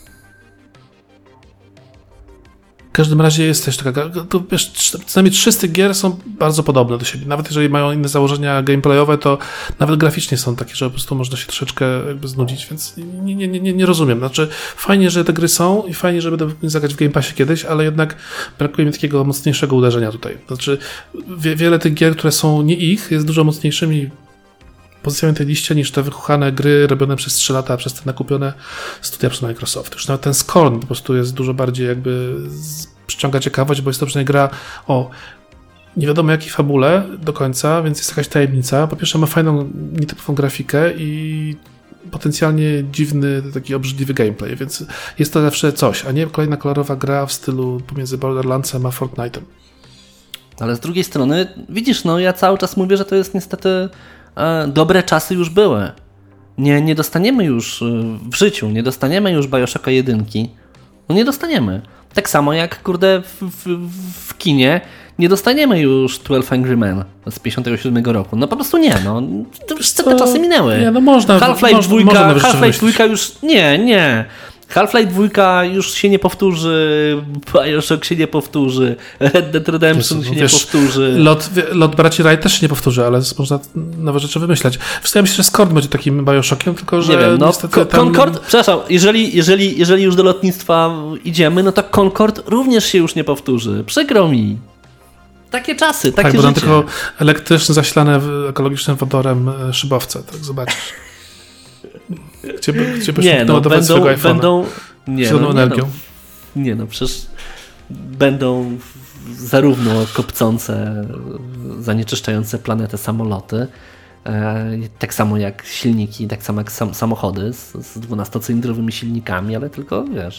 W każdym razie jest też taka, to wiesz, co najmniej trzy z tych gier są bardzo podobne do siebie. Nawet jeżeli mają inne założenia gameplayowe, to nawet graficznie są takie, że po prostu można się troszeczkę jakby znudzić, więc nie, nie, nie, nie rozumiem. Znaczy, fajnie, że te gry są i fajnie, że będę zagrać w Game Passie kiedyś, ale jednak brakuje mi takiego mocniejszego uderzenia tutaj. Znaczy, wie, wiele tych gier, które są nie ich, jest dużo mocniejszymi pozycjami tej liście niż te wychuchane gry robione przez trzy lata, przez te nakupione studia przez Microsoft. Już nawet ten Scorn po prostu jest dużo bardziej jakby przyciąga ciekawość, bo jest to przynajmniej gra o nie wiadomo jakiej fabule do końca, więc jest jakaś tajemnica. Po pierwsze ma fajną, nietypową grafikę i potencjalnie dziwny, taki obrzydliwy gameplay, więc jest to zawsze coś, a nie kolejna kolorowa gra w stylu pomiędzy Borderlandsem a Fortnite'em. Ale z drugiej strony, widzisz, no ja cały czas mówię, że to jest niestety e, dobre czasy już były. Nie, nie dostaniemy już w życiu, nie dostaniemy już Bioshocka jedynki. No nie dostaniemy. Tak samo jak, kurde, w, w, w kinie nie dostaniemy już twelve Angry Men z pięćdziesiątego siódmego roku. No po prostu nie, no. To już te czasy minęły. Nie, no można. Half-Life dwa, Half-Life dwa już, nie, nie. Half-Life dwa już się nie powtórzy, Bioshock się nie powtórzy, Red Dead Redemption się wiesz, nie powtórzy. Lot, lot braci Wright też się nie powtórzy, ale można nowe rzeczy wymyślać. Wydaje mi się, że Scorn będzie takim Bioshockiem, tylko że nie wiem, no, niestety tam... Concord, przepraszam, jeżeli, jeżeli, jeżeli już do lotnictwa idziemy, no to Concord również się już nie powtórzy. Przykro mi. Takie czasy, takie tak, życie. Tak, bo tylko elektryczne, zasilane ekologicznym wodorem szybowce, tak zobaczysz. Gdzie, gdzie byś nie, no, będą, będą nie, no, nie, no, nie no, przecież będą zarówno kopcące, zanieczyszczające planetę samoloty, e, tak samo jak silniki, tak samo jak sam, samochody z, z dwunastocylindrowymi silnikami, ale tylko, wiesz,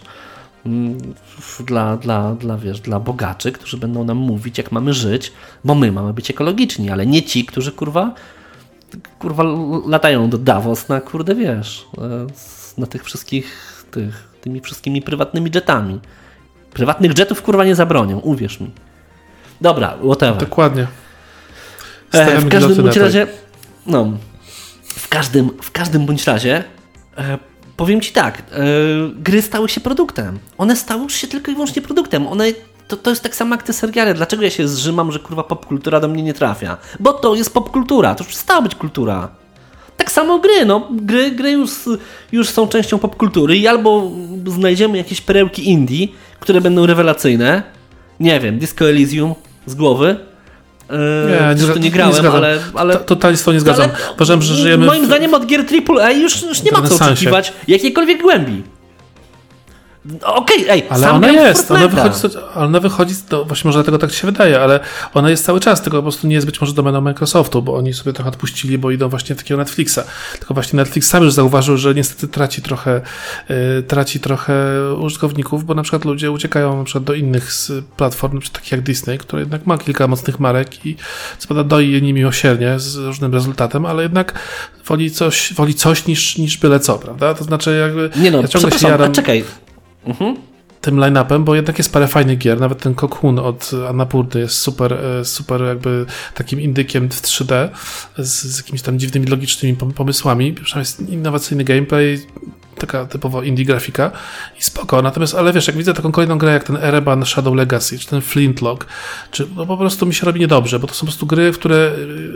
dla, dla, dla, wiesz, dla bogaczy, którzy będą nam mówić, jak mamy żyć, bo my mamy być ekologiczni, ale nie ci, którzy, kurwa, kurwa latają do Davos na, kurde, wiesz, na tych wszystkich, tych, tymi wszystkimi prywatnymi jetami. Prywatnych jetów, kurwa, nie zabronią, uwierz mi. Dobra, whatever. Dokładnie. E, w każdym bądź razie, no, w każdym, w każdym bądź razie, e, powiem ci tak, e, gry stały się produktem. One stały już się tylko i wyłącznie produktem. One To, to jest tak samo jak te seriale. Dlaczego ja się zrzymam, że kurwa popkultura do mnie nie trafia? Bo to jest popkultura. To już przestała być kultura. Tak samo gry. No. Gry, gry już, już są częścią popkultury i albo znajdziemy jakieś perełki indie, które będą rewelacyjne. Nie wiem, Disco Elysium z głowy. Nie, nie, to nie grałem, nie ale, ale... Totalnie z tą nie zgadzam. Ale Uważam, że żyjemy moim w... zdaniem od gier triple A już, już nie ma co oczekiwać jakiejkolwiek głębi. Okej, okay, ej, ale ona jest, ona wychodzi, ona wychodzi, to właśnie może dlatego tak ci się wydaje, ale ona jest cały czas, tylko po prostu nie jest być może domeną Microsoftu, bo oni sobie trochę odpuścili, bo idą właśnie w takiego Netflixa. Tylko właśnie Netflix sam już zauważył, że niestety traci trochę, yy, traci trochę użytkowników, bo na przykład ludzie uciekają na przykład do innych platform, takich jak Disney, które jednak ma kilka mocnych marek i co prawda doi je niemiłosiernie z różnym rezultatem, ale jednak woli coś, woli coś niż, niż byle co, prawda? To znaczy jakby... Nie no, ja ciągle przepraszam, się jaram... a czekaj. Mhm. tym line-upem, bo jednak jest parę fajnych gier, nawet ten Cocoon od Annapurny jest super, super jakby takim indykiem w trzy D z, z jakimiś tam dziwnymi, logicznymi pomysłami, przynajmniej jest innowacyjny gameplay, taka typowo indie grafika i spoko, natomiast, ale wiesz, jak widzę taką kolejną grę jak ten Ereban Shadow Legacy, czy ten Flintlock, czy no po prostu mi się robi niedobrze, bo to są po prostu gry, w które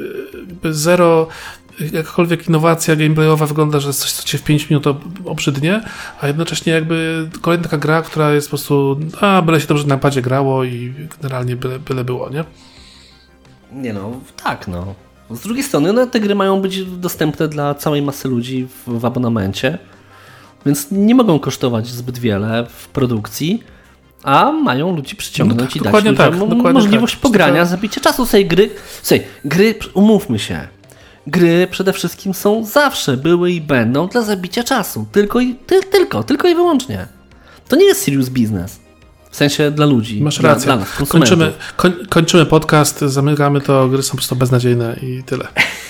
zero jakakolwiek innowacja gameplayowa wygląda, że jest coś, co cię w pięć minut obrzydnie, a jednocześnie jakby kolejna taka gra, która jest po prostu, a byle się dobrze na padzie grało i generalnie byle, byle było, nie? Nie no, tak no. Z drugiej strony no, te gry mają być dostępne dla całej masy ludzi w, w abonamencie, więc nie mogą kosztować zbyt wiele w produkcji, a mają ludzi przyciągnąć no tak, i dać ludziom tak, mo- możliwość tak. pogrania, zabicia czasu. Słuchaj, gry, słuchaj, gry, umówmy się, gry przede wszystkim są zawsze, były i będą dla zabicia czasu. Tylko i, ty, tylko, tylko i wyłącznie. To nie jest serious business. W sensie dla ludzi. Masz rację. Dla, dla nas, kończymy, koń, kończymy podcast, zamykamy to, gry są po prostu beznadziejne i tyle.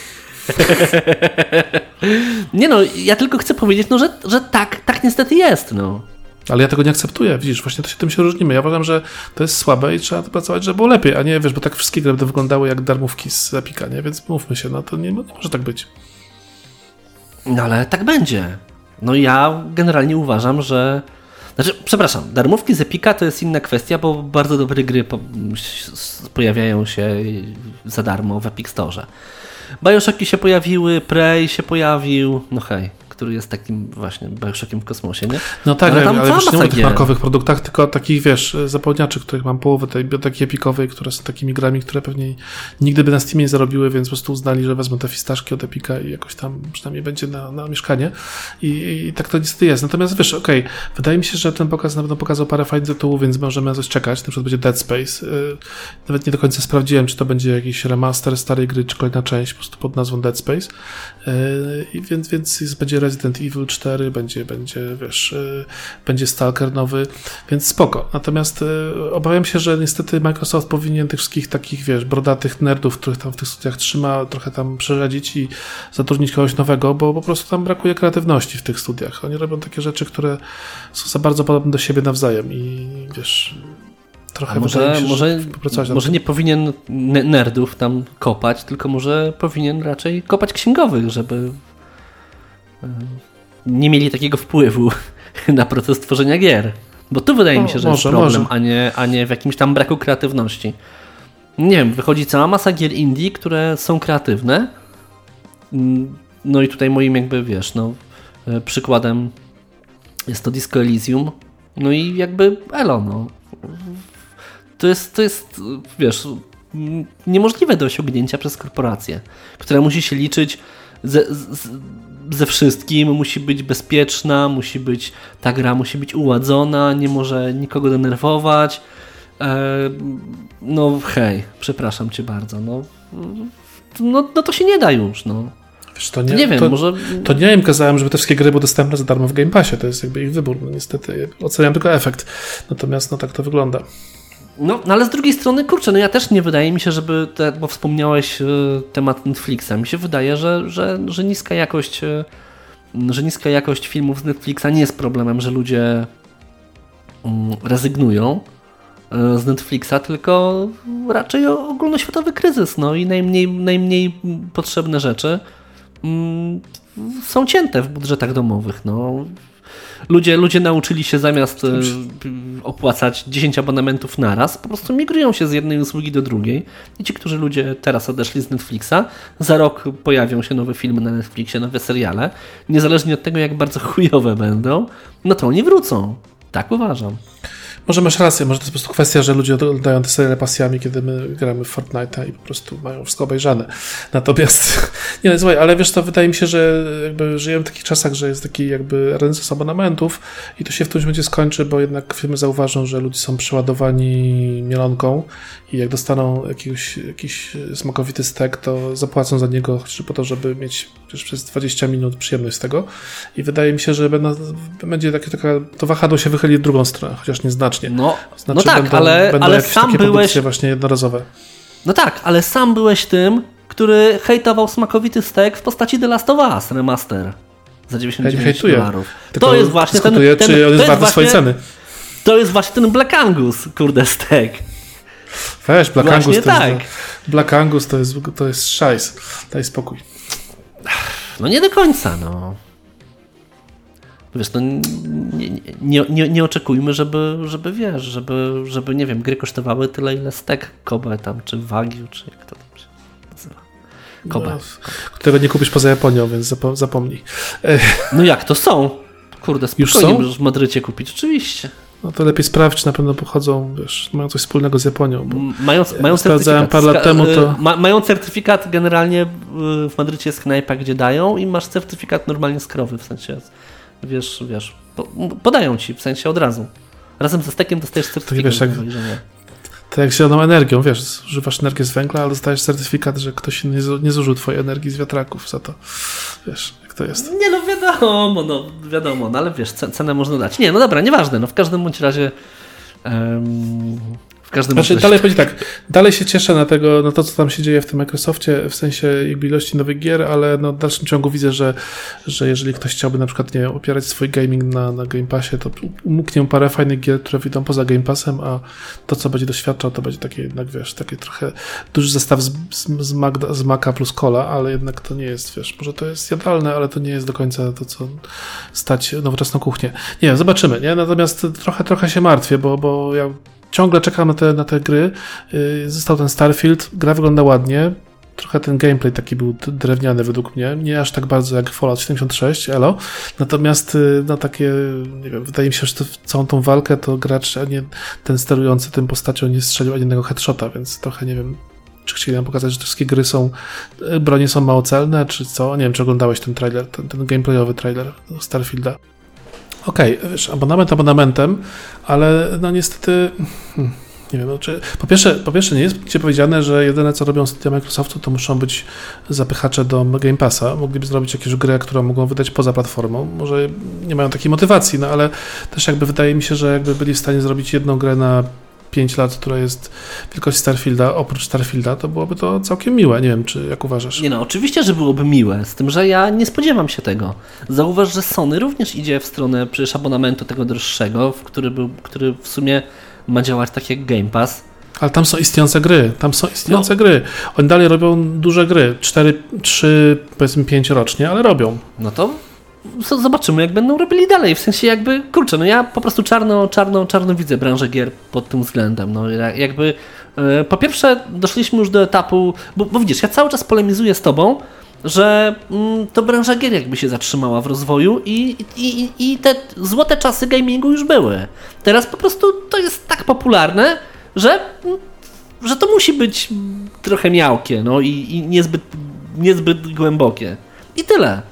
Nie no, ja tylko chcę powiedzieć, no, że, że tak, tak niestety jest. No. Ale ja tego nie akceptuję, widzisz, właśnie to się tym się różnimy. Ja uważam, że to jest słabe i trzeba to pracować, żeby było lepiej, a nie, wiesz, bo tak wszystkie gry będą wyglądały jak darmówki z Epika, nie? Więc mówmy się, no to nie, nie może tak być. No ale tak będzie. No ja generalnie uważam, że... Znaczy, przepraszam, darmówki z Epika to jest inna kwestia, bo bardzo dobre gry po... pojawiają się za darmo w Epic Store. Bioshocki się pojawiły, Prey się pojawił, no hej, który jest takim właśnie Bioshockiem w kosmosie, nie? No tak, ale, ale już nie mówię o tych markowych produktach, tylko takich, wiesz, zapełniaczy, których mam połowę tej biblioteki epikowej, które są takimi grami, które pewnie nigdy by na Steamie nie zarobiły, więc po prostu uznali, że wezmą te fistaszki od Epika i jakoś tam przynajmniej będzie na, na mieszkanie. I, i tak to niestety jest. Natomiast wiesz, okej, okay, wydaje mi się, że ten pokaz na pewno pokazał parę fajnych tytułów, więc możemy na coś czekać. Na przykład będzie Dead Space. Nawet nie do końca sprawdziłem, czy to będzie jakiś remaster starej gry, czy kolejna część po prostu pod nazwą Dead Space. I więc, więc będzie Resident Evil cztery, będzie, będzie, wiesz, będzie Stalker nowy, więc spoko. Natomiast obawiam się, że niestety Microsoft powinien tych wszystkich takich, wiesz, brodatych nerdów, których tam w tych studiach trzyma, trochę tam przeradzić i zatrudnić kogoś nowego, bo po prostu tam brakuje kreatywności w tych studiach. Oni robią takie rzeczy, które są za bardzo podobne do siebie nawzajem i wiesz... Trochę A może, się, może, może nie powinien nerdów tam kopać, tylko może powinien raczej kopać księgowych, żeby nie mieli takiego wpływu na proces tworzenia gier. Bo tu wydaje o, mi się, że może, jest problem, a nie, a nie w jakimś tam braku kreatywności. Nie wiem, wychodzi cała masa gier indie, które są kreatywne. No i tutaj moim jakby, wiesz, no przykładem jest to Disco Elysium. No i jakby elo, no. To jest, to jest, wiesz, niemożliwe do osiągnięcia przez korporację, która musi się liczyć ze, z, ze wszystkim, musi być bezpieczna, musi być, ta gra musi być uładzona, nie może nikogo denerwować. E, no hej, przepraszam cię bardzo, no, no, no to się nie da już, no. Wiesz, to nie, nie wiem, to, może... To nie im kazałem, żeby te wszystkie gry były dostępne za darmo w Game Passie, to jest jakby ich wybór, no niestety, oceniam tylko efekt, natomiast no tak to wygląda. No, no ale z drugiej strony, kurczę, no ja też nie wydaje mi się, żeby, te, bo wspomniałeś y, temat Netflixa, mi się wydaje, że, że, że niska jakość y, że niska jakość filmów z Netflixa nie jest problemem, że ludzie y, rezygnują y, z Netflixa, tylko raczej ogólnoświatowy kryzys, no i najmniej, najmniej potrzebne rzeczy y, są cięte w budżetach domowych, no. Ludzie, ludzie nauczyli się zamiast y, opłacać dziesięć abonamentów naraz, po prostu migrują się z jednej usługi do drugiej i ci, którzy ludzie teraz odeszli z Netflixa, za rok pojawią się nowe filmy na Netflixie, nowe seriale, niezależnie od tego, jak bardzo chujowe będą, no to oni wrócą. Tak uważam. Może masz rację, może to jest po prostu kwestia, że ludzie oglądają te seriale pasjami, kiedy my gramy w Fortnite'a i po prostu mają wszystko obejrzane. Natomiast, nie no, słuchaj, ale wiesz co, wydaje mi się, że jakby żyjemy w takich czasach, że jest taki jakby renesans abonamentów i to się w którymś momencie skończy, bo jednak firmy zauważą, że ludzie są przeładowani mielonką i jak dostaną jakiegoś, jakiś smakowity stek, to zapłacą za niego chociaż po to, żeby mieć przez dwadzieścia minut przyjemność z tego. I wydaje mi się, że będą, będzie takie, taka, to wahadło się wychyli w drugą stronę, chociaż nieznacznie. No, znaczy, no tak, będą, ale, będą ale jakieś sam takie byłeś... właśnie jednorazowe. No tak, ale sam byłeś tym, który hejtował smakowity stek w postaci The Last of Us Remaster za dziewięćdziesiąt dziewięć dolarów. To jest właśnie ten... ten czy on jest warty swojej ceny. To jest właśnie ten Black Angus, kurde, stek. Weź, Black właśnie Angus to tak. jest... Black Angus to jest, to jest szajs. Daj spokój. No nie do końca, no. Wiesz, no nie, nie, nie, nie oczekujmy, żeby, żeby wiesz, żeby, żeby, nie wiem, gry kosztowały tyle, ile stek Kobe tam, czy Wagyu, czy jak to tam się nazywa. Kobe. No, którego nie kupisz poza Japonią, więc zapo- zapomnij. No jak to są? Kurde, spokojnie Już są? możesz w Madrycie kupić, oczywiście. No to lepiej sprawdź, czy na pewno pochodzą, wiesz, mają coś wspólnego z Japonią. Bo mają, mają sprawdzałem parę lat temu, to... Ma, mają certyfikat generalnie, w Madrycie jest knajpa, gdzie dają i masz certyfikat normalnie z krowy, w sensie, wiesz, wiesz, podają ci, w sensie od razu. Razem ze stekiem dostajesz certyfikat. Wiesz, jak, tak jak zieloną energią, wiesz, zużywasz energię z węgla, ale dostajesz certyfikat, że ktoś nie, nie zużył twojej energii z wiatraków za to, wiesz, jak to jest. Nie, no wiadomo, no wiadomo, no ale wiesz, cenę można dać. Nie, no dobra, nieważne, no w każdym bądź razie um, w każdym znaczy, razie... dalej powiedzieć tak, dalej się cieszę na tego, na to, co tam się dzieje w tym Microsoftie, w sensie jakby ilości nowych gier, ale no w dalszym ciągu widzę, że, że jeżeli ktoś chciałby na przykład, nie wiem, opierać swój gaming na, na Game Passie, to umknie parę fajnych gier, które wyjdą poza Game Passem, a to, co będzie doświadczał, to będzie takie jednak, wiesz, taki trochę duży zestaw z, z, z, Magda, z Maca plus Cola, ale jednak to nie jest, wiesz, może to jest jadalne, ale to nie jest do końca to, co stać nowoczesną kuchnię. Nie wiem, zobaczymy, nie? Natomiast trochę, trochę się martwię, bo, bo ja ciągle czekam na te, na te gry. Został ten Starfield, gra wygląda ładnie. Trochę ten gameplay taki był drewniany według mnie. Nie aż tak bardzo jak Fallout siedemdziesiąt sześć, elo. Natomiast no takie, nie wiem, wydaje mi się, że to, całą tą walkę to gracz, a nie ten sterujący tym postacią nie strzelił ani jednego headshota, więc trochę nie wiem, czy chcieli nam pokazać, że te wszystkie gry są, bronie są mało celne, czy co. Nie wiem, czy oglądałeś ten trailer, ten, ten gameplayowy trailer Starfielda. Okej, okay, wiesz, abonament abonamentem, ale no niestety hmm, Nie wiem, no, czy, po, pierwsze, po pierwsze nie jest gdzie powiedziane, że jedyne co robią studia Microsoftu to muszą być zapychacze do Game Passa. Mogliby zrobić jakąś grę, którą mogą wydać poza platformą. Może nie mają takiej motywacji, no ale też jakby wydaje mi się, że jakby byli w stanie zrobić jedną grę na pięć lat, która jest wielkości Starfielda, oprócz Starfielda, to byłoby to całkiem miłe. Nie wiem, czy jak uważasz? Nie no, oczywiście, że byłoby miłe, z tym, że ja nie spodziewam się tego. Zauważ, że Sony również idzie w stronę przecież abonamentu tego droższego, w który, był, który w sumie ma działać tak jak Game Pass. Ale tam są istniejące gry, tam są istniejące no. gry. Oni dalej robią duże gry, cztery, trzy, powiedzmy pięć rocznie, ale robią. No to zobaczymy, jak będą robili dalej. W sensie jakby, kurczę, no ja po prostu czarno, czarno, czarno widzę branżę gier pod tym względem. No jakby, yy, po pierwsze doszliśmy już do etapu, bo, bo widzisz, ja cały czas polemizuję z tobą, że mm, to branża gier jakby się zatrzymała w rozwoju i, i, i te złote czasy gamingu już były. Teraz po prostu to jest tak popularne, że, że to musi być trochę miałkie, no i, i niezbyt, niezbyt głębokie. I tyle.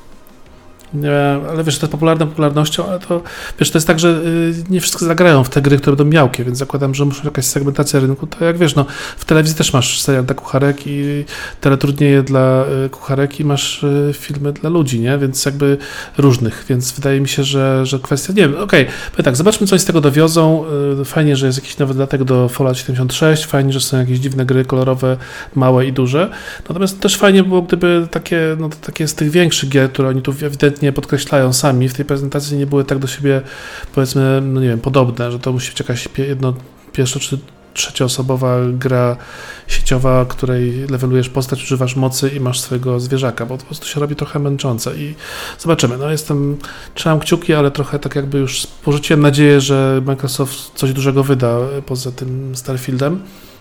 Nie, ale wiesz, to jest popularną popularnością, ale to wiesz, to jest tak, że y, nie wszyscy zagrają w te gry, które będą miałkie, więc zakładam, że muszą jakaś segmentacja rynku, to jak wiesz, no w telewizji też masz serial dla kucharek i teletrudnieje dla y, kucharek i masz y, filmy dla ludzi, nie, więc jakby różnych, więc wydaje mi się, że, że kwestia, nie wiem, okej, okay, tak, zobaczmy, co z tego dowiozą, y, fajnie, że jest jakiś nowy dodatek do Fallout siedemdziesiąt sześć, fajnie, że są jakieś dziwne gry kolorowe, małe i duże, natomiast też fajnie było, gdyby takie, no takie z tych większych gier, które oni tu ewidentnie podkreślają sami, w tej prezentacji nie były tak do siebie, powiedzmy, no nie wiem, podobne, że to musi być jakaś jedno, pierwsza czy trzecioosobowa gra sieciowa, której levelujesz postać, używasz mocy i masz swojego zwierzaka, bo to po prostu się robi trochę męczące i zobaczymy. No jestem, trzymam kciuki, ale trochę tak jakby już porzuciłem nadzieję, że Microsoft coś dużego wyda poza tym Starfieldem,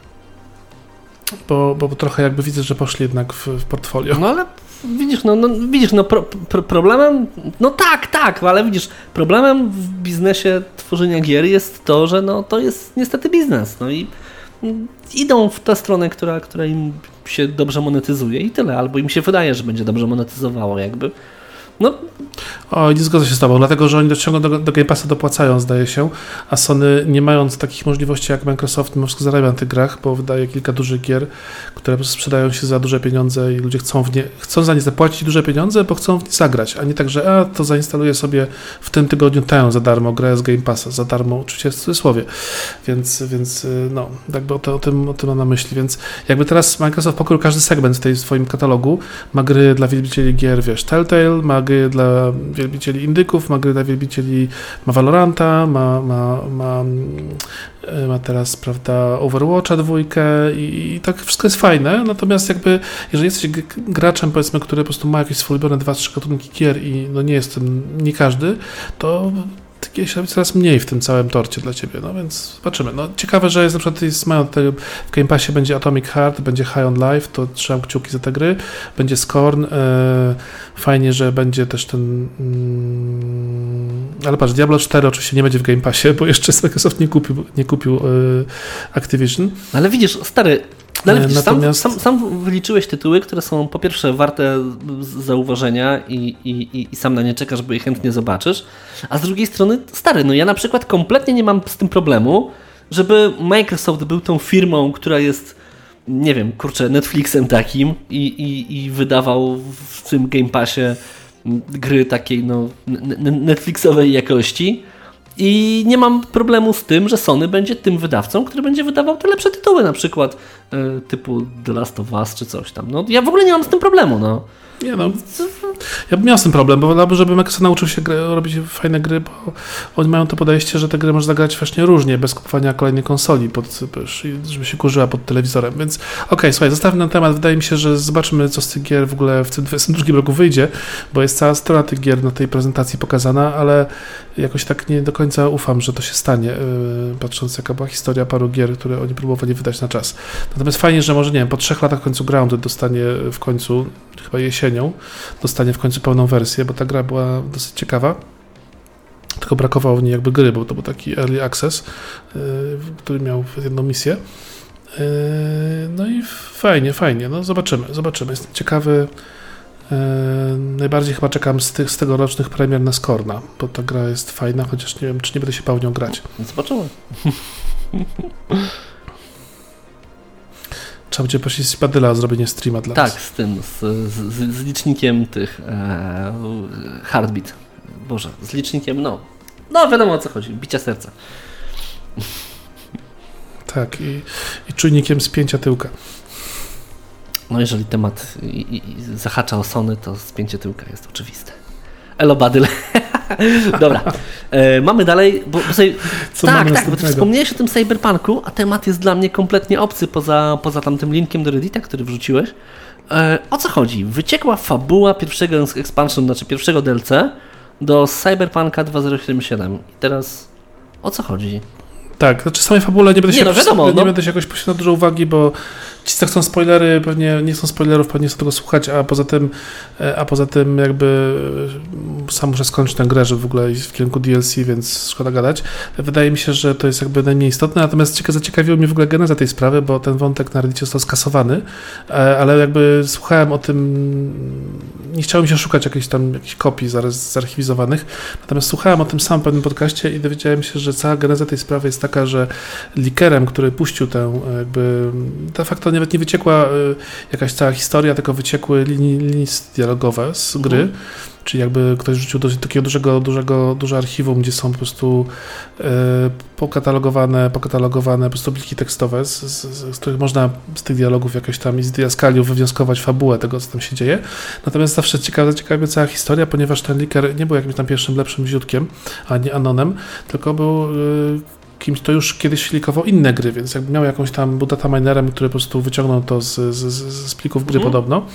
bo, bo trochę jakby widzę, że poszli jednak w, w portfolio. No ale widzisz, no, no widzisz, no pro, pro, problemem, no tak, tak, ale widzisz, problemem w biznesie tworzenia gier jest to, że no to jest niestety biznes, no i idą w tę stronę, która, która im się dobrze monetyzuje i tyle, albo im się wydaje, że będzie dobrze monetyzowało jakby. No. O, nie zgodzę się z tobą, dlatego, że oni dociągną do, do Game Passa dopłacają, zdaje się, a Sony, nie mając takich możliwości jak Microsoft, mimo wszystko zarabia na tych grach, bo wydaje kilka dużych gier, które sprzedają się za duże pieniądze i ludzie chcą w nie, chcą za nie zapłacić duże pieniądze, bo chcą w nie zagrać, a nie tak, że a, to zainstaluję sobie w tym tygodniu tę za darmo grę z Game Passa, za darmo, oczywiście w cudzysłowie, więc, więc no, jakby o, to, o, tym, o tym mam na myśli, więc jakby teraz Microsoft pokrył każdy segment w tej swoim katalogu, ma gry dla wielbicieli gier, wiesz, Telltale, ma gry dla wielbicieli indyków, ma gry dla wielbicieli, ma Valoranta, ma, ma, ma, ma teraz, prawda, Overwatcha dwójkę i, i tak wszystko jest fajne, natomiast jakby, jeżeli jesteś graczem, powiedzmy, który po prostu ma jakieś swoje ulubione dwa, trzy gatunki gier i no nie jest tym, nie każdy, to się robi coraz mniej w tym całym torcie dla ciebie, no więc zobaczymy. No ciekawe, że jest na przykład jest, mają te, w Game Passie będzie Atomic Heart, będzie High on Life, to trzymam kciuki za te gry, będzie Scorn, e, fajnie, że będzie też ten mm, ale patrz, Diablo cztery oczywiście nie będzie w Game Passie, bo jeszcze Microsoft nie kupił, nie kupił e, Activision. Ale widzisz, stary, no ale widzisz, Natomiast... sam, sam, sam wyliczyłeś tytuły, które są po pierwsze warte zauważenia i, i, i sam na nie czekasz, bo je chętnie zobaczysz, a z drugiej strony, stary, no ja na przykład kompletnie nie mam z tym problemu, żeby Microsoft był tą firmą, która jest, nie wiem, kurczę, Netflixem takim i, i, i wydawał w tym Game Passie gry takiej no Netflixowej jakości. I nie mam problemu z tym, że Sony będzie tym wydawcą, który będzie wydawał te lepsze tytuły, na przykład y, typu The Last of Us czy coś tam. No, ja w ogóle nie mam z tym problemu, no. Nie no, ja bym miał z tym problem, bo wolałbym, żeby Microsoft nauczył się gry, robić fajne gry, bo oni mają to podejście, że te gry można zagrać właśnie różnie, bez kupowania kolejnej konsoli, pod, żeby się kurzyła pod telewizorem, więc okej, okay, słuchaj, zostawmy ten temat, wydaje mi się, że zobaczymy, co z tych gier w ogóle w tym dwudziestym drugim roku wyjdzie, bo jest cała strona tych gier na tej prezentacji pokazana, ale jakoś tak nie do końca ufam, że to się stanie, yy, patrząc jaka była historia paru gier, które oni próbowali wydać na czas. Natomiast fajnie, że może, nie wiem, po trzech latach w końcu Grounded dostanie w końcu, chyba jesienią, dostanie w końcu pełną wersję, bo ta gra była dosyć ciekawa. Tylko brakowało w niej jakby gry, bo to był taki early access, yy, który miał jedną misję. Yy, no i fajnie, fajnie. No zobaczymy, zobaczymy. Jestem ciekawy. Yy, najbardziej chyba czekam z tych z tegorocznych premier na Scorna, bo ta gra jest fajna, chociaż nie wiem, czy nie będę się bał w nią grać. Zobaczymy. Trzeba będzie prosić z Badyla o zrobienie streama dla Tak, nas. z tym, z, z, z licznikiem tych e, heartbeat. Boże, z licznikiem, no. No wiadomo o co chodzi, bicia serca. Tak, i, i czujnikiem spięcia tyłka. No jeżeli temat i, i, i zahacza o Sony, to spięcie tyłka jest oczywiste. Elo Badyl. Dobra, e, mamy dalej, bo, bo sobie, Co tak, mamy tak, bo ty następnego? wspomniałeś o tym Cyberpunku, a temat jest dla mnie kompletnie obcy poza, poza tamtym linkiem do Reddita, który wrzuciłeś. E, o co chodzi? Wyciekła fabuła pierwszego expansion, znaczy pierwszego D L C do Cyberpunka dwa zero siedem siedem. I teraz o co chodzi? Tak, znaczy samej fabule nie będę Nie, się, no wiadomo, nie no. będę się jakoś poświęcał dużo uwagi, bo ci, co chcą spoilery, pewnie nie chcą spoilerów, pewnie chcą tego słuchać, a poza tym, a poza tym jakby sam muszę skończyć tę grę, żeby w ogóle iść w kierunku D L C, więc szkoda gadać. Wydaje mi się, że to jest jakby najmniej istotne, natomiast cieka- zaciekawiło mnie w ogóle geneza tej sprawy, bo ten wątek na Reddicie został skasowany, ale jakby słuchałem o tym, nie chciałem się szukać jakichś tam jakichś kopii zarchiwizowanych, natomiast słuchałem o tym sam w pewnym podcaście i dowiedziałem się, że cała geneza tej sprawy jest taka, że likerem, który puścił tę jakby, de facto nawet nie wyciekła jakaś cała historia, tylko wyciekły linii, linii dialogowe z gry, mhm. Czyli jakby ktoś rzucił do takiego dużego, dużego, duże archiwum, gdzie są po prostu e, pokatalogowane, pokatalogowane po prostu pliki tekstowe, z, z, z których można z tych dialogów jakoś tam i z diaskaliów wywnioskować fabułę tego, co tam się dzieje. Natomiast zawsze ciekawa, ciekawa mnie cała historia, ponieważ ten liker nie był jakimś tam pierwszym, lepszym źródłem, a nie anonem, tylko był e, kimś, to już kiedyś likował inne gry, więc jakby miał jakąś tam, był data minerem, który po prostu wyciągnął to z, z, z, z plików gry mhm. podobno.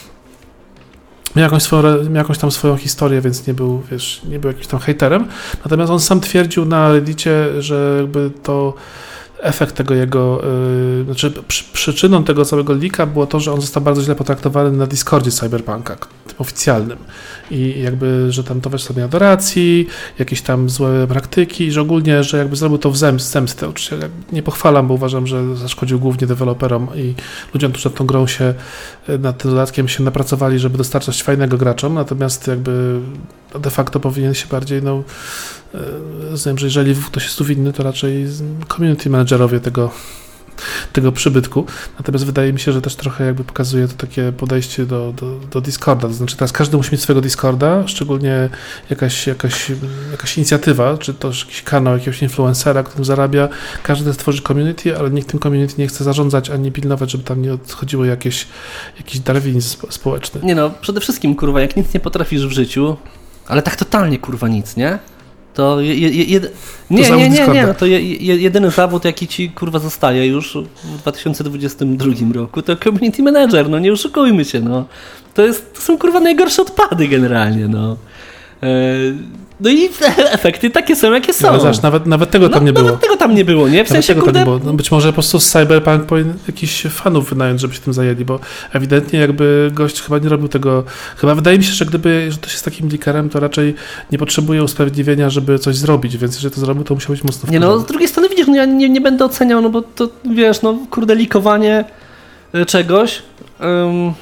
Miał jakąś, swoją, miał jakąś tam swoją historię, więc nie był, wiesz, nie był jakimś tam hejterem. Natomiast on sam twierdził na Reddicie, że jakby to efekt tego jego, yy, znaczy przy, przyczyną tego całego leaka było to, że on został bardzo źle potraktowany na Discordzie Cyberpunka, tym oficjalnym. I jakby, że tam to weszło do adoracji, jakieś tam złe praktyki, i że ogólnie, że jakby zrobił to w zemst, zemstę. Oczywiście nie pochwalam, bo uważam, że zaszkodził głównie deweloperom i ludziom, którzy nad tą grą się, nad tym dodatkiem się napracowali, żeby dostarczać fajnego graczom, natomiast jakby de facto powinien się bardziej, no rozumiem, że jeżeli ktoś jest tu winny, to raczej community managerowie tego, tego przybytku. Natomiast wydaje mi się, że też trochę jakby pokazuje to takie podejście do, do, do Discorda. To znaczy teraz każdy musi mieć swojego Discorda, szczególnie jakaś, jakaś, jakaś inicjatywa, czy to jakiś kanał jakiegoś influencera, którym zarabia. Każdy tworzy community, ale nikt tym community nie chce zarządzać, ani pilnować, żeby tam nie odchodziło jakieś, jakiś darwinizm społeczny. Nie no, przede wszystkim, kurwa, jak nic nie potrafisz w życiu, ale tak totalnie, kurwa, nic, nie? To je, je, je, nie, nie, nie, nie, no to je, je, jedyny zawód, jaki ci kurwa zostaje już w dwa tysiące dwudziestym drugim roku, to community manager, no nie oszukujmy się, no. To, jest, to są kurwa najgorsze odpady generalnie, no. E, no i efekty takie są, jakie są. Ale zobacz, nawet, nawet tego tam no, nie było. Nawet tego tam nie było, nie? W nawet sensie, tego kurde... tam nie było. No być może po prostu z Cyberpunk powinien jakichś fanów wynająć, żeby się tym zajęli, bo ewidentnie jakby gość chyba nie robił tego... Chyba wydaje mi się, że gdyby że to się z takim likerem, to raczej nie potrzebuje usprawiedliwienia, żeby coś zrobić, więc jeżeli to zrobił, to musiał być mocno wkurzony. Nie no, z drugiej strony widzisz, no ja nie, nie będę oceniał, no bo to wiesz, no kurde, likowanie czegoś... Um,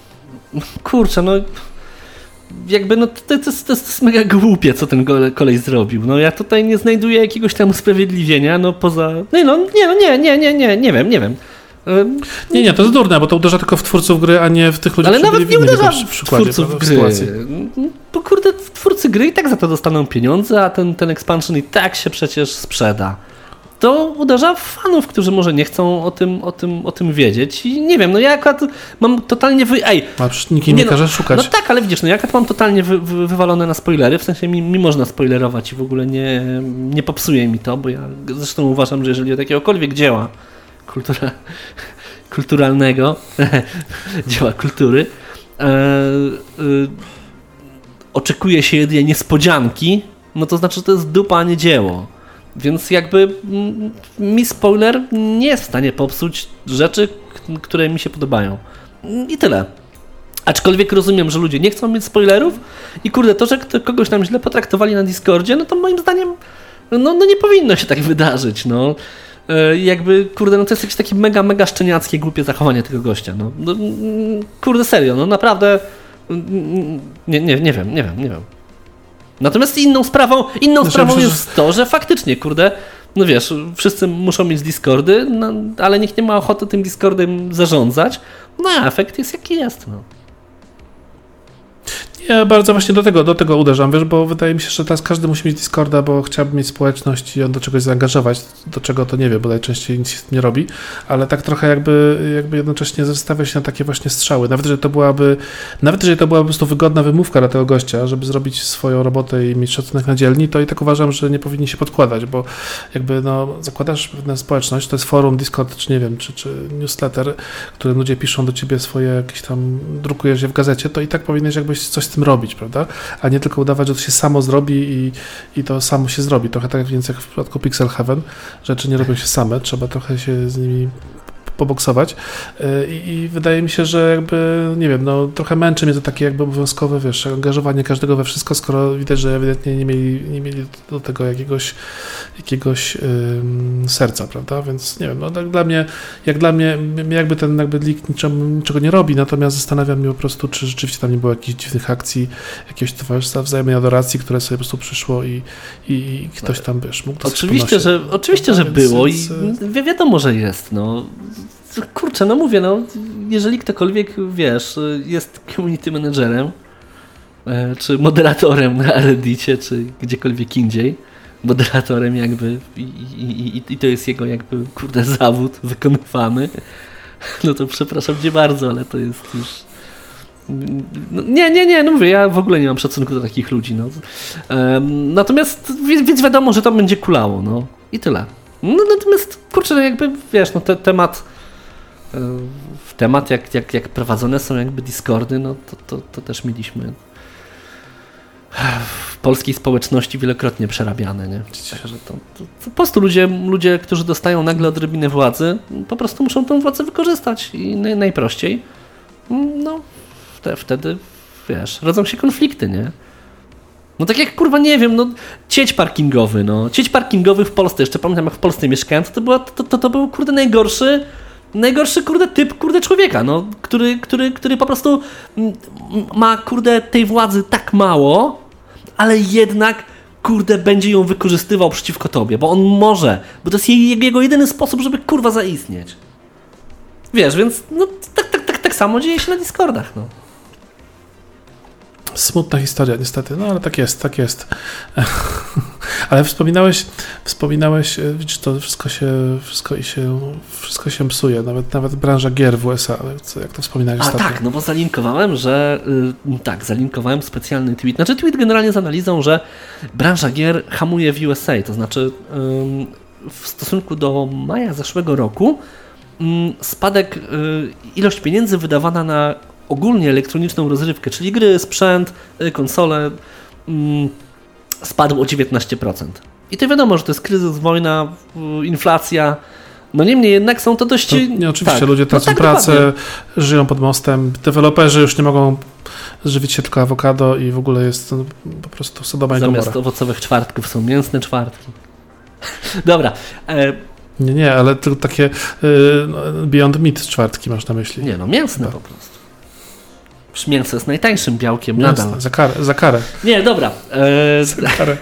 kurczę, no... Jakby, no to, to, to, jest, to jest mega głupie, co ten kolej zrobił. No ja tutaj nie znajduję jakiegoś tam usprawiedliwienia, no poza... Nie no, nie, no, nie, nie, nie, nie, nie wiem, nie wiem. Nie, nie, to jest durne, bo to uderza tylko w twórców gry, a nie w tych ludzi, ale którzy nawet byli nie uderza w, w przykładzie, twórców w gry. sytuacji. Bo kurde, twórcy gry i tak za to dostaną pieniądze, a ten, ten expansion i tak się przecież sprzeda. To uderza w fanów, którzy może nie chcą o tym, o tym, o tym wiedzieć. I nie wiem, no ja akurat mam totalnie... Wy... Ej, a przecież nikt nie, nie każe no, szukać. No tak, ale widzisz, no ja akurat mam totalnie wy, wy, wywalone na spoilery, w sensie mi, mi można spoilerować i w ogóle nie, nie popsuje mi to, bo ja zresztą uważam, że jeżeli od jakiegokolwiek dzieła kultura, kulturalnego, dzieła kultury, e, e, oczekuje się jedynie niespodzianki, no to znaczy, że to jest dupa, a nie dzieło. Więc jakby mi spoiler nie jest w stanie popsuć rzeczy, które mi się podobają. I tyle. Aczkolwiek rozumiem, że ludzie nie chcą mieć spoilerów i kurde, to, że kogoś tam źle potraktowali na Discordzie, no to moim zdaniem no, no nie powinno się tak wydarzyć, no. Jakby, kurde, no to jest jakieś takie mega, mega szczeniackie, głupie zachowanie tego gościa, no. no kurde, serio, no naprawdę nie, nie, nie wiem, nie wiem, nie wiem. Natomiast inną sprawą, inną Znaczy, sprawą myślę, jest to, że faktycznie, kurde, no wiesz, wszyscy muszą mieć Discordy, no, ale nikt nie ma ochoty tym Discordem zarządzać, no a efekt jest jaki jest, no. Ja bardzo właśnie do tego, do tego uderzam, wiesz, bo wydaje mi się, że teraz każdy musi mieć Discorda, bo chciałby mieć społeczność i on do czegoś zaangażować, do czego to nie wie, bo najczęściej nic nie robi, ale tak trochę jakby, jakby jednocześnie zastawia się na takie właśnie strzały. Nawet jeżeli to byłaby, nawet jeżeli to byłaby po prostu wygodna wymówka dla tego gościa, żeby zrobić swoją robotę i mieć szacunek na dzielni, to i tak uważam, że nie powinni się podkładać, bo jakby no zakładasz pewną społeczność, to jest forum, Discord, czy nie wiem, czy, czy newsletter, które ludzie piszą do ciebie swoje jakieś tam, drukujesz je w gazecie, to i tak powinieneś jakbyś coś z tym robić, prawda? A nie tylko udawać, że to się samo zrobi i, i to samo się zrobi. Trochę tak więc jak w przypadku Pixel Heaven, rzeczy nie robią się same, trzeba trochę się z nimi poboksować I, i wydaje mi się, że jakby, nie wiem, no trochę męczy mnie to takie jakby obowiązkowe, wiesz, angażowanie każdego we wszystko, skoro widać, że ewidentnie nie mieli, nie mieli do tego jakiegoś jakiegoś ym, serca, prawda? Więc nie wiem, no tak dla mnie, jak dla mnie, jakby ten jakby leak niczego, niczego nie robi, natomiast zastanawiam mnie po prostu, czy rzeczywiście tam nie było jakichś dziwnych akcji, jakiegoś towarzystwa wzajemnej adoracji, które sobie po prostu przyszło i, i, i ktoś tam, wiesz, mógł to Oczywiście, że, oczywiście, że było i wi- wiadomo, że jest, no. Kurczę, no mówię, no, jeżeli ktokolwiek, wiesz, jest community managerem, czy moderatorem na Reddicie, czy gdziekolwiek indziej, moderatorem jakby i, i, i, i to jest jego jakby, kurde, zawód wykonywany, no to przepraszam cię bardzo, ale to jest już... No, nie, nie, nie, no mówię, ja w ogóle nie mam szacunku do takich ludzi, no. Um, natomiast, więc wiadomo, że to będzie kulało, no i tyle. No natomiast, kurczę, no jakby, wiesz, no te, temat w temat, jak, jak, jak prowadzone są jakby Discordy, no to, to, to też mieliśmy w polskiej społeczności wielokrotnie przerabiane, nie? Także to, to, to po prostu ludzie, ludzie, którzy dostają nagle odrobinę władzy, po prostu muszą tą władzę wykorzystać i naj, najprościej, no te, wtedy, wiesz, rodzą się konflikty, nie? No tak jak, kurwa, nie wiem, no cieć parkingowy, no, cieć parkingowy w Polsce, jeszcze pamiętam jak w Polsce mieszkałem, to to, była, to, to, to był, kurde, najgorszy Najgorszy, kurde, typ, kurde, człowieka, no, który, który, który po prostu ma, kurde, tej władzy tak mało, ale jednak, kurde, będzie ją wykorzystywał przeciwko tobie, bo on może, bo to jest jego jedyny sposób, żeby, kurwa, zaistnieć. Wiesz, więc, no, tak, tak, tak, tak samo dzieje się na Discordach, no. Smutna historia, niestety, no ale tak jest, tak jest. Ale wspominałeś, wspominałeś, widzisz, to wszystko się, wszystko i się, wszystko się psuje, nawet, nawet branża gier w U S A, co, jak to wspominałeś A ostatnio. tak, no bo zalinkowałem, że, yy, tak, zalinkowałem specjalny tweet, znaczy tweet generalnie z analizą, że branża gier hamuje w U S A, to znaczy yy, w stosunku do maja zeszłego roku yy, spadek, yy, ilość pieniędzy wydawana na ogólnie elektroniczną rozrywkę, czyli gry, sprzęt, konsole, mm, spadł o dziewiętnaście procent. I to wiadomo, że to jest kryzys, wojna, inflacja. No niemniej jednak są to dość... To, nie, oczywiście, tak, ludzie tracą no tak, pracę, dokładnie. Żyją pod mostem, deweloperzy już nie mogą żywić się tylko awokado i w ogóle jest to po prostu Sodoma i Gomora. Zamiast owocowych czwartków są mięsne czwartki. Dobra. E... Nie, nie, ale to takie y, Beyond Meat czwartki masz na myśli. Nie, no mięsne no. po prostu. Przecież mięso jest najtańszym białkiem Jasne, nadal. Za karę, za karę. Nie, dobra. E... Za karę.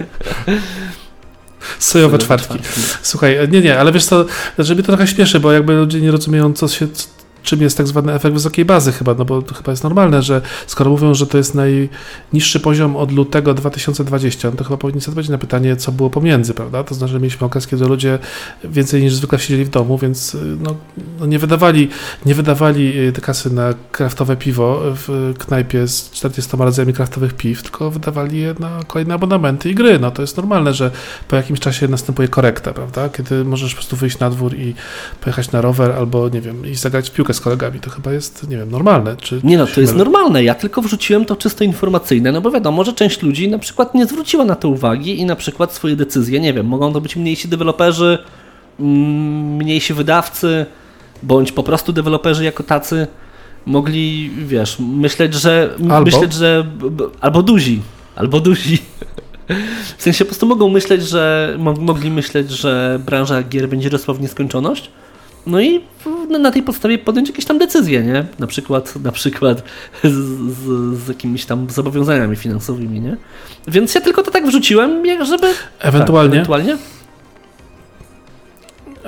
Sojowe czwartki. Słuchaj, nie, nie, ale wiesz co, że mnie to trochę śmieszy, bo jakby ludzie nie rozumieją, co się, czym jest tak zwany efekt wysokiej bazy chyba, no bo to chyba jest normalne, że skoro mówią, że to jest najniższy poziom od lutego dwa tysiące dwudziestego, no to chyba powinni sobie odpowiedzieć na pytanie, co było pomiędzy, prawda? To znaczy, że mieliśmy okres, kiedy ludzie więcej niż zwykle siedzieli w domu, więc no, no nie wydawali nie wydawali te kasy na kraftowe piwo w knajpie z czterdziestoma rodzajami kraftowych piw, tylko wydawali je na kolejne abonamenty i gry. No to jest normalne, że po jakimś czasie następuje korekta, prawda? Kiedy możesz po prostu wyjść na dwór i pojechać na rower albo, nie wiem, i zagrać w piłkę z kolegami, to chyba jest, nie wiem, normalne. Czy, nie no, czy to jest normalne. Ja tylko wrzuciłem to czysto informacyjne, no bo wiadomo, że część ludzi na przykład nie zwróciła na to uwagi i na przykład swoje decyzje, nie wiem, mogą to być mniejsi deweloperzy, mniejsi wydawcy, bądź po prostu deweloperzy jako tacy mogli, wiesz, myśleć, że albo, myśleć, że albo duzi, albo duzi. W sensie po prostu mogą myśleć, że mogli myśleć, że branża gier będzie rosła w nieskończoność. No i na tej podstawie podjąć jakieś tam decyzje, nie? Na przykład, na przykład z, z, z jakimiś tam zobowiązaniami finansowymi, nie? Więc ja tylko to tak wrzuciłem, żeby... Ewentualnie. Tak, ewentualnie.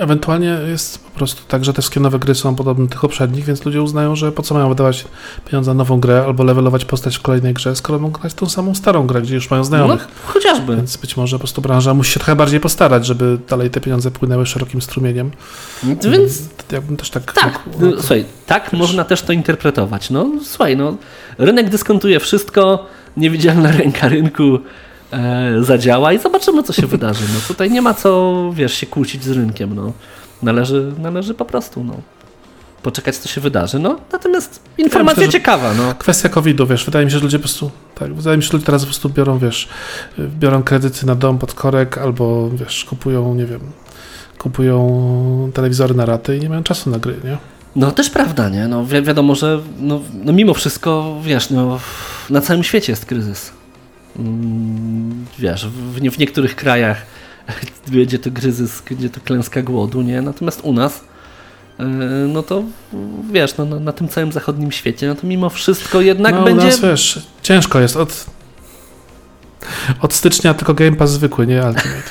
Ewentualnie jest po prostu tak, że te wszystkie nowe gry są podobne do tych poprzednich, więc ludzie uznają, że po co mają wydawać pieniądze na nową grę albo levelować postać w kolejnej grze, skoro mogą grać tą samą starą grę, gdzie już mają znajomych. No, chociażby. Więc być może po prostu branża musi się trochę bardziej postarać, żeby dalej te pieniądze płynęły szerokim strumieniem. Więc ja bym też tak... Tak, no, no, słuchaj, tak też można też to interpretować. No słuchaj, no rynek dyskontuje wszystko, niewidzialna ręka rynku e, zadziała i zobaczymy, co się wydarzy. No tutaj nie ma co, wiesz, się kłócić z rynkiem, no. Należy, należy po prostu, no, poczekać, co się wydarzy. No, natomiast informacja ja myślę, ciekawa, no. Kwestia kowida, wiesz, wydaje mi się, że ludzie po prostu, tak, wydaje mi się, że ludzie teraz po prostu biorą, wiesz, biorą kredyty na dom pod korek albo, wiesz, kupują, nie wiem, kupują telewizory na raty i nie mają czasu na gry, nie? No też prawda, nie? No wi- wiadomo, że no, no mimo wszystko, wiesz, no na całym świecie jest kryzys. Mm, wiesz, w, w niektórych krajach będzie to kryzys, będzie to klęska głodu, nie? Natomiast u nas, yy, no to wiesz, no, na, na tym całym zachodnim świecie, no to mimo wszystko jednak no, będzie... No wiesz, ciężko jest. Od, od stycznia tylko Game Pass zwykły, nie Ultimate.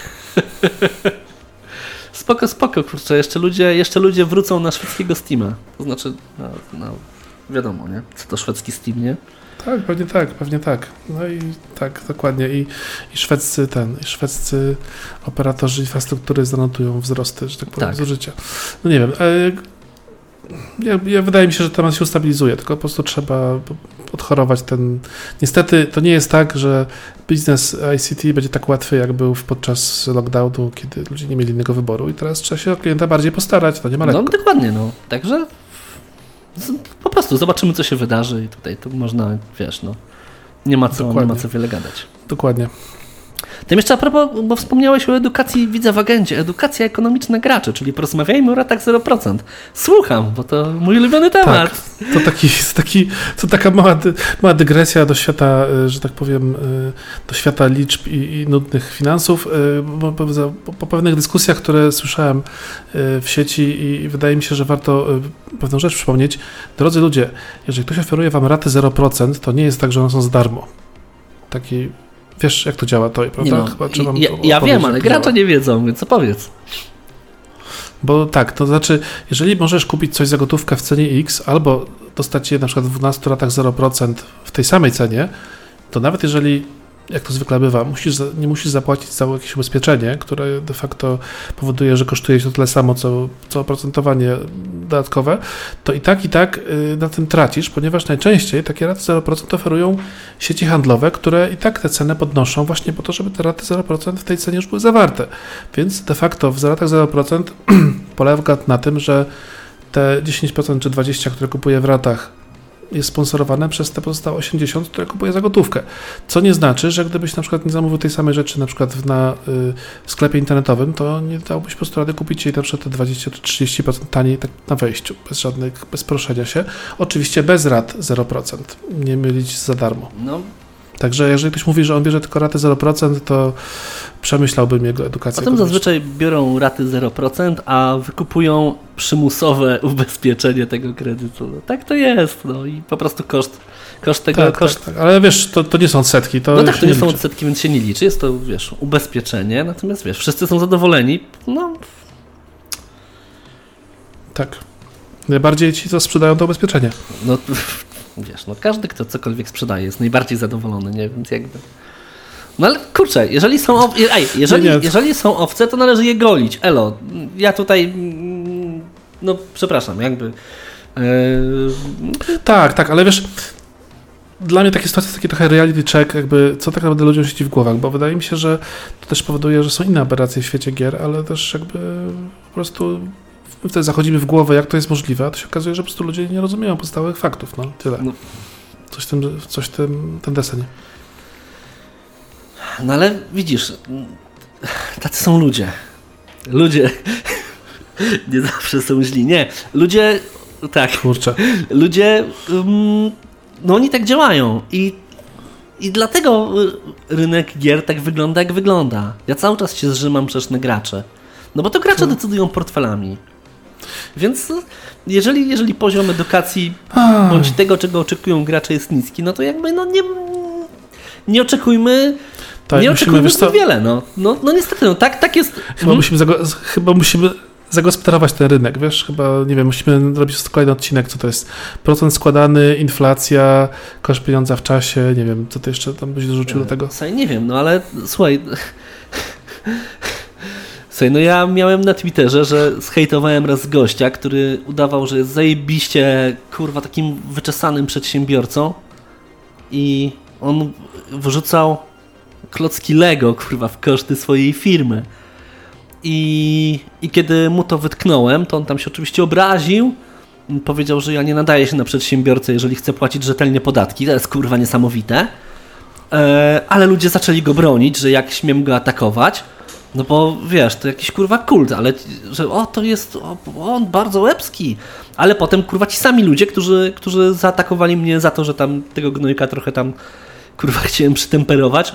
Spoko, spoko, kurczę, jeszcze ludzie, jeszcze ludzie wrócą na szwedzkiego Steama. To znaczy, no, no, wiadomo, nie? Co to szwedzki Steam, nie? Tak, pewnie tak, pewnie tak. No i tak, dokładnie. I, i szwedzcy ten, i szwedzcy operatorzy infrastruktury zanotują wzrosty, że tak powiem, tak. zużycia. No nie wiem. E, ja, ja, wydaje mi się, że temat się ustabilizuje, tylko po prostu trzeba odchorować ten... Niestety to nie jest tak, że biznes I C T będzie tak łatwy, jak był podczas lockdownu, kiedy ludzie nie mieli innego wyboru i teraz trzeba się o klienta bardziej postarać, to nie ma lekko. No dokładnie, no. Także po prostu zobaczymy, co się wydarzy i tutaj to można, wiesz, no, nie ma co, nie ma co wiele gadać. Dokładnie. Tym jeszcze a propos, bo wspomniałeś o edukacji, widzę w agendzie, edukacja ekonomiczna graczy, czyli porozmawiajmy o ratach zero procent. Słucham, bo to mój ulubiony temat. Tak, to, taki, taki, to taka mała, mała dygresja do świata, że tak powiem, do świata liczb i, i nudnych finansów. Bo, bo, po, po pewnych dyskusjach, które słyszałem w sieci i wydaje mi się, że warto pewną rzecz przypomnieć. Drodzy ludzie, jeżeli ktoś oferuje wam raty zero procent, to nie jest tak, że one są za darmo. Taki... Wiesz, jak to działa, to, prawda? No, Chyba, czy mam ja ja wiem, ale gracze nie wiedzą, więc co powiedz? Bo tak, to znaczy, jeżeli możesz kupić coś za gotówkę w cenie X, albo dostać je na przykład w dwunastu latach zero procent w tej samej cenie, to nawet jeżeli, jak to zwykle bywa, musisz, nie musisz zapłacić za jakieś ubezpieczenie, które de facto powoduje, że kosztuje się tyle samo, co, co oprocentowanie dodatkowe, to i tak, i tak na tym tracisz, ponieważ najczęściej takie raty zero procent oferują sieci handlowe, które i tak tę cenę podnoszą właśnie po to, żeby te raty zero procent w tej cenie już były zawarte. Więc de facto w ratach zero procent polega na tym, że te dziesięć procent czy dwadzieścia procent, które kupuję w ratach, jest sponsorowane przez te pozostałe osiemdziesiąt procent, które kupuję za gotówkę. Co nie znaczy, że gdybyś na przykład nie zamówił tej samej rzeczy na przykład na y, sklepie internetowym, to nie dałbyś po prostu rady kupić jej na przykład te dwadzieścia czy trzydzieści procent taniej tak na wejściu, bez żadnych, bez proszenia się. Oczywiście bez rat zero procent, nie mylić za darmo. No. Także jeżeli ktoś mówi, że on bierze tylko raty zero procent, to przemyślałbym jego edukację. Potem zazwyczaj biorą raty zero procent, a wykupują przymusowe ubezpieczenie tego kredytu. No, tak to jest. No i po prostu koszt, koszt tego... Tak, koszt... tak, tak. Ale wiesz, to, to nie są odsetki. To no tak, to nie, nie są liczy. odsetki, więc się nie liczy. Jest to, wiesz, ubezpieczenie, natomiast wiesz, wszyscy są zadowoleni. No. Tak. Najbardziej ci, co sprzedają to ubezpieczenie. No wiesz, no każdy, kto cokolwiek sprzedaje, jest najbardziej zadowolony, nie? Więc jakby... No ale kurczę, jeżeli są, ow... Ej, jeżeli, nie, nie. jeżeli są owce, to należy je golić. Elo, ja tutaj, no przepraszam, jakby... Yy... Tak, tak, ale wiesz, dla mnie takie sytuacje jest taki trochę reality check, jakby co tak naprawdę ludziom siedzi w głowach, bo wydaje mi się, że to też powoduje, że są inne aberracje w świecie gier, ale też jakby po prostu... Wtedy zachodzimy w głowę, jak to jest możliwe, a to się okazuje, że po prostu ludzie nie rozumieją podstawowych faktów, no tyle. No. Coś w tym, coś w tym, ten desen. No ale widzisz, tacy są ludzie. Ludzie nie zawsze są źli. Nie, ludzie, tak, kurczę. Ludzie, um, no oni tak działają i, i dlatego rynek gier tak wygląda, jak wygląda. Ja cały czas się zrzymam przecież na gracze. No bo to gracze hmm. decydują portfelami. Więc jeżeli, jeżeli poziom edukacji ah. bądź tego, czego oczekują gracze jest niski, no to jakby no nie, nie oczekujmy tak, nie musimy, oczekujmy zbyt wiele. No. No, no niestety, no tak, tak jest. Chyba, hmm? musimy zago- chyba musimy zagospodarować ten rynek, wiesz, chyba, nie wiem, musimy robić kolejny odcinek, co to jest procent składany, inflacja, koszt pieniądza w czasie, nie wiem, co ty jeszcze tam byś dorzucił do tego? Słuchaj, nie wiem, no ale słuchaj, słuchaj, no ja miałem na Twitterze, że zhejtowałem raz gościa, który udawał, że jest zajebiście, kurwa, takim wyczesanym przedsiębiorcą i on wrzucał klocki Lego, kurwa, w koszty swojej firmy. I, I kiedy mu to wytknąłem, to on tam się oczywiście obraził. Powiedział, że ja nie nadaję się na przedsiębiorcę, jeżeli chcę płacić rzetelnie podatki. To jest, kurwa, niesamowite. E, ale ludzie zaczęli go bronić, że jak śmiem go atakować, no bo wiesz, to jakiś, kurwa, kult, ale że o, to jest o, on bardzo łebski. Ale potem, kurwa, ci sami ludzie, którzy, którzy zaatakowali mnie za to, że tam tego gnojka trochę tam, kurwa, chciałem przytemperować,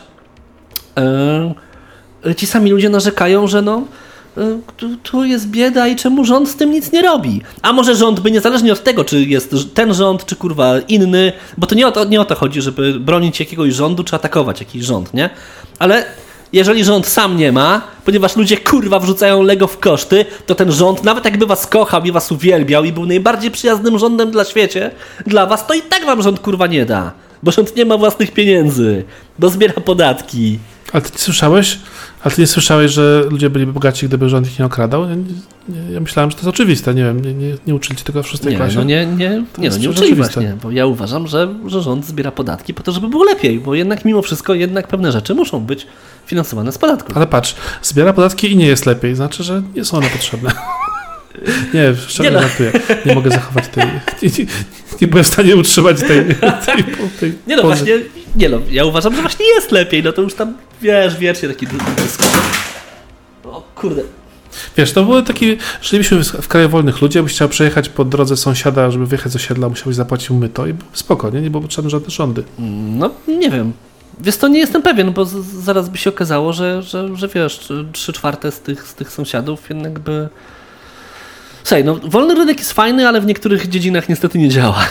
e, ci sami ludzie narzekają, że no Tu, tu jest bieda i czemu rząd z tym nic nie robi? A może rząd by niezależnie od tego, czy jest ten rząd, czy kurwa inny, bo to nie o to, nie o to chodzi, żeby bronić jakiegoś rządu, czy atakować jakiś rząd, nie? Ale jeżeli rząd sam nie ma, ponieważ ludzie kurwa wrzucają Lego w koszty, to ten rząd, nawet jakby was kochał i was uwielbiał i był najbardziej przyjaznym rządem dla świecie, dla was, to i tak wam rząd kurwa nie da. Bo rząd nie ma własnych pieniędzy, bo zbiera podatki. Ale ty nie słyszałeś? Ale ty nie słyszałeś, że ludzie byliby bogaci, gdyby rząd ich nie okradał? Ja, nie, ja myślałem, że to jest oczywiste. Nie wiem, nie, nie, nie uczyli ci tego w szóstej nie, klasie? No nie, nie, nie, no nie uczyli właśnie, bo ja uważam, że, że rząd zbiera podatki po to, żeby było lepiej, bo jednak mimo wszystko jednak pewne rzeczy muszą być finansowane z podatków. Ale patrz, zbiera podatki i nie jest lepiej. Znaczy, że nie są one potrzebne. Nie, szczerze nie, no. żartuję. Nie mogę zachować tej... Nie, nie, nie byłem w stanie utrzymać tej... tej, tej nie no, pozy. właśnie... Nie no, ja uważam, że właśnie jest lepiej. No to już tam, wiesz, wiecznie taki dyskurs. O kurde. Wiesz, to były takie... Żyliśmy w kraju wolnych ludzi, jakbyś chciał przejechać po drodze sąsiada, żeby wyjechać z osiedla, musiałbyś zapłacić mu myto i spoko, nie? Nie było potrzebne żadne rządy. No, nie wiem. Wiesz, to nie jestem pewien, bo z- zaraz by się okazało, że, że, że wiesz, trzy czwarte z tych, z tych sąsiadów jednak by... Słuchaj, no wolny rynek jest fajny, ale w niektórych dziedzinach niestety nie działa.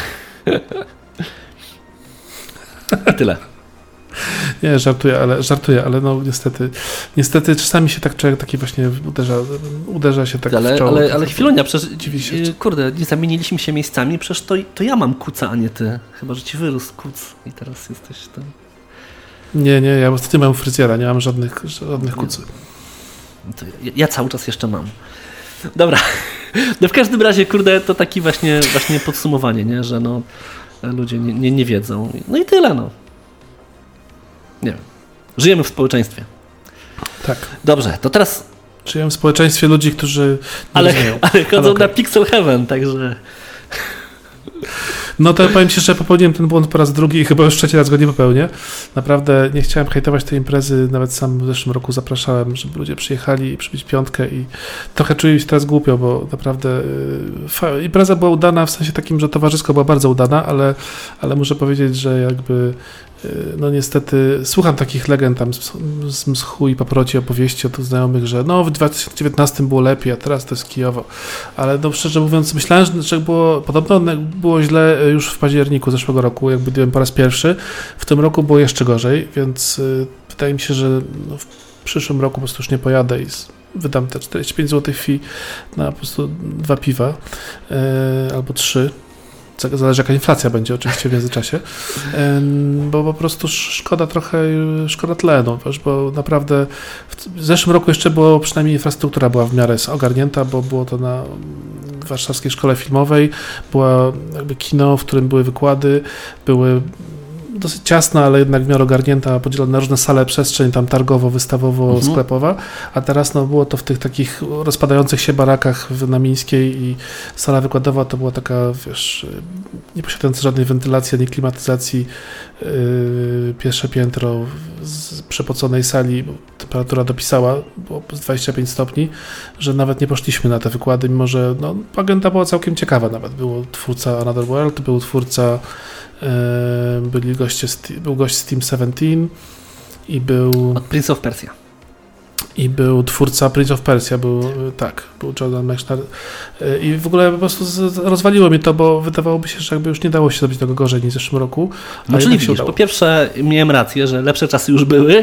I tyle. Nie, żartuję, ale żartuję, ale no niestety, niestety czasami się tak człowiek taki właśnie uderza, uderza się tak ale, w czoło. Ale, tak, ale chwilunia, przecież, się. kurde, nie zamieniliśmy się miejscami, przecież to, to ja mam kuca, a nie ty. Chyba, że ci wyrósł kuc i teraz jesteś tam. Nie, nie, ja ostatnio mam fryzjera, nie mam żadnych, żadnych kucy. To ja, ja cały czas jeszcze mam. Dobra, no w każdym razie, kurde, to taki właśnie, właśnie podsumowanie, nie? Że no, ludzie nie, nie, nie wiedzą. No i tyle, no. Nie wiem. Żyjemy w społeczeństwie. Tak. Dobrze, to teraz... Żyjemy w społeczeństwie ludzi, którzy nie ale, rozumieją. ale chodzą ale okay. na Pixel Heaven, także... No to powiem ci, że popełniłem ten błąd po raz drugi i chyba już trzeci raz go nie popełnię. Naprawdę nie chciałem hejtować tej imprezy, nawet sam w zeszłym roku zapraszałem, żeby ludzie przyjechali i przybić piątkę i trochę czuję się teraz głupio, bo naprawdę fa- impreza była udana w sensie takim, że towarzysko była bardzo udana, ale, ale muszę powiedzieć, że jakby no niestety słucham takich legend tam z, z mschu i paproci opowieści od znajomych, że no w dwa tysiące dziewiętnastym było lepiej, a teraz to jest Kijowo. Ale no szczerze mówiąc myślałem, że, że było podobno było źle już w październiku zeszłego roku, jak byłem po raz pierwszy. W tym roku było jeszcze gorzej, więc y, wydaje mi się, że no, w przyszłym roku po prostu już nie pojadę i z, wydam te czterdzieści pięć złotych fee na po prostu dwa piwa y, albo trzy. Zależy jaka inflacja będzie oczywiście w międzyczasie, bo po prostu szkoda trochę, szkoda tlenu, bo naprawdę w zeszłym roku jeszcze było, przynajmniej infrastruktura była w miarę ogarnięta, bo było to na Warszawskiej Szkole Filmowej, była jakby kino, w którym były wykłady, były dosyć ciasna, ale jednak w miarę ogarnięta, podzielona na różne sale, przestrzeń tam targowo-wystawowo-sklepowa, mhm. a teraz no, było to w tych takich rozpadających się barakach w, na Mińskiej i sala wykładowa to była taka, wiesz, nie posiadająca żadnej wentylacji, ani klimatyzacji, yy, pierwsze piętro z przepoconej sali, bo temperatura dopisała, było dwadzieścia pięć stopni, że nawet nie poszliśmy na te wykłady, mimo że no, agenda była całkiem ciekawa nawet. Był twórca Another World, był twórca byli goście, był gość z Team siedemnaście i był... Od Prince of Persia. I był twórca Prince of Persia, był, tak, był Jordan Mechner. I w ogóle po prostu z, rozwaliło mi to, bo wydawałoby się, że jakby już nie dało się zrobić tego gorzej niż w zeszłym roku. No czyli widzisz, po pierwsze miałem rację, że lepsze czasy już były,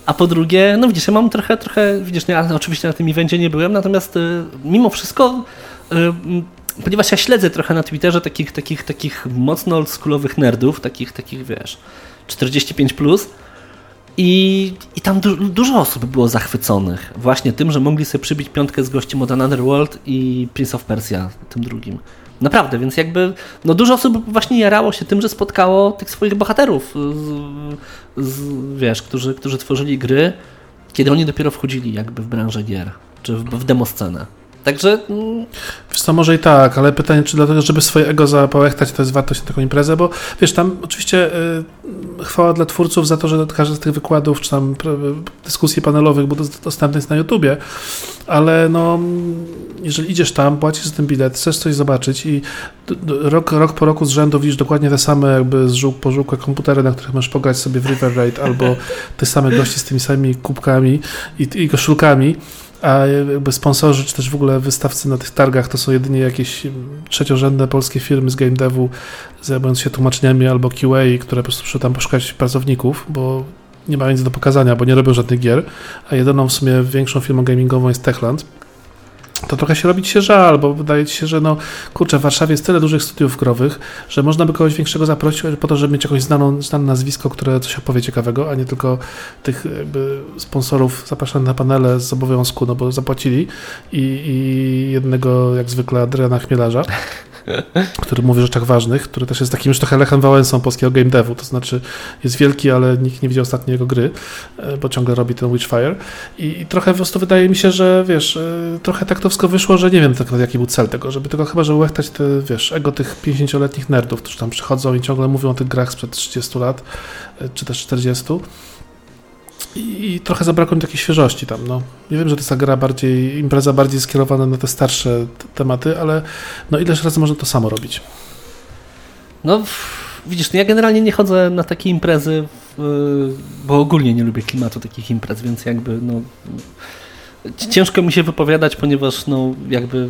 a po drugie, no widzisz, ja mam trochę, trochę, widzisz, ja oczywiście na tym evencie nie byłem, natomiast y, mimo wszystko, y, ponieważ ja śledzę trochę na Twitterze takich, takich, takich mocno oldschoolowych nerdów, takich, takich wiesz, czterdzieści pięć plus, i, i tam du- dużo osób było zachwyconych właśnie tym, że mogli sobie przybić piątkę z gościem od Another World i Prince of Persia, tym drugim. Naprawdę, więc jakby no dużo osób właśnie jarało się tym, że spotkało tych swoich bohaterów, z, z, wiesz, którzy, którzy tworzyli gry, kiedy oni dopiero wchodzili jakby w branżę gier, czy w, w demoscenę. Także... Wiesz co, może i tak, ale pytanie, czy dlatego, żeby swoje ego zapałechtać, to jest wartość na taką imprezę, bo wiesz, tam oczywiście y, chwała dla twórców za to, że każdy z tych wykładów, czy tam dyskusji panelowych był dostępny na YouTubie, ale no, jeżeli idziesz tam, płacisz za ten bilet, chcesz coś zobaczyć i rok, rok po roku z rzędu widzisz dokładnie te same jakby zżółk, pożółkłe komputery, na których możesz pograć sobie w River Raid, albo te same gości z tymi samymi kubkami i, i koszulkami, a jakby sponsorzy, czy też w ogóle wystawcy na tych targach to są jedynie jakieś trzeciorzędne polskie firmy z game devu zajmujące się tłumaczeniami albo Q A, które po prostu przyszły tam poszukać pracowników, bo nie mają nic do pokazania, bo nie robią żadnych gier, a jedyną w sumie większą firmą gamingową jest Techland. To trochę się robi ci się żal, bo wydaje ci się, że no kurczę, w Warszawie jest tyle dużych studiów growych, że można by kogoś większego zaprosić po to, żeby mieć jakieś znaną, znane nazwisko, które coś opowie ciekawego, a nie tylko tych jakby sponsorów zapraszanych na panele z obowiązku, no bo zapłacili i, i jednego jak zwykle Adriana Chmielarza, który mówi o rzeczach ważnych, który też jest takim już trochę Lechem Wałęsą polskiego game devu, to znaczy jest wielki, ale nikt nie widział ostatnio jego gry, bo ciągle robi ten Witchfire i, i trochę po prostu wydaje mi się, że wiesz, trochę taktowsko wyszło, że nie wiem tak, jaki był cel tego, żeby tylko chyba, żeby łechtać te, wiesz, ego tych pięćdziesięcioletnich nerdów, którzy tam przychodzą i ciągle mówią o tych grach sprzed trzydziestu lat, czy też czterdziestu. I trochę zabrakło mi takiej świeżości tam, no. Nie wiem, że to jest ta gra bardziej, impreza bardziej skierowana na te starsze t- tematy, ale no ileż razy można to samo robić? No widzisz, no ja generalnie nie chodzę na takie imprezy, bo ogólnie nie lubię klimatu takich imprez, więc jakby no ciężko mi się wypowiadać, ponieważ no jakby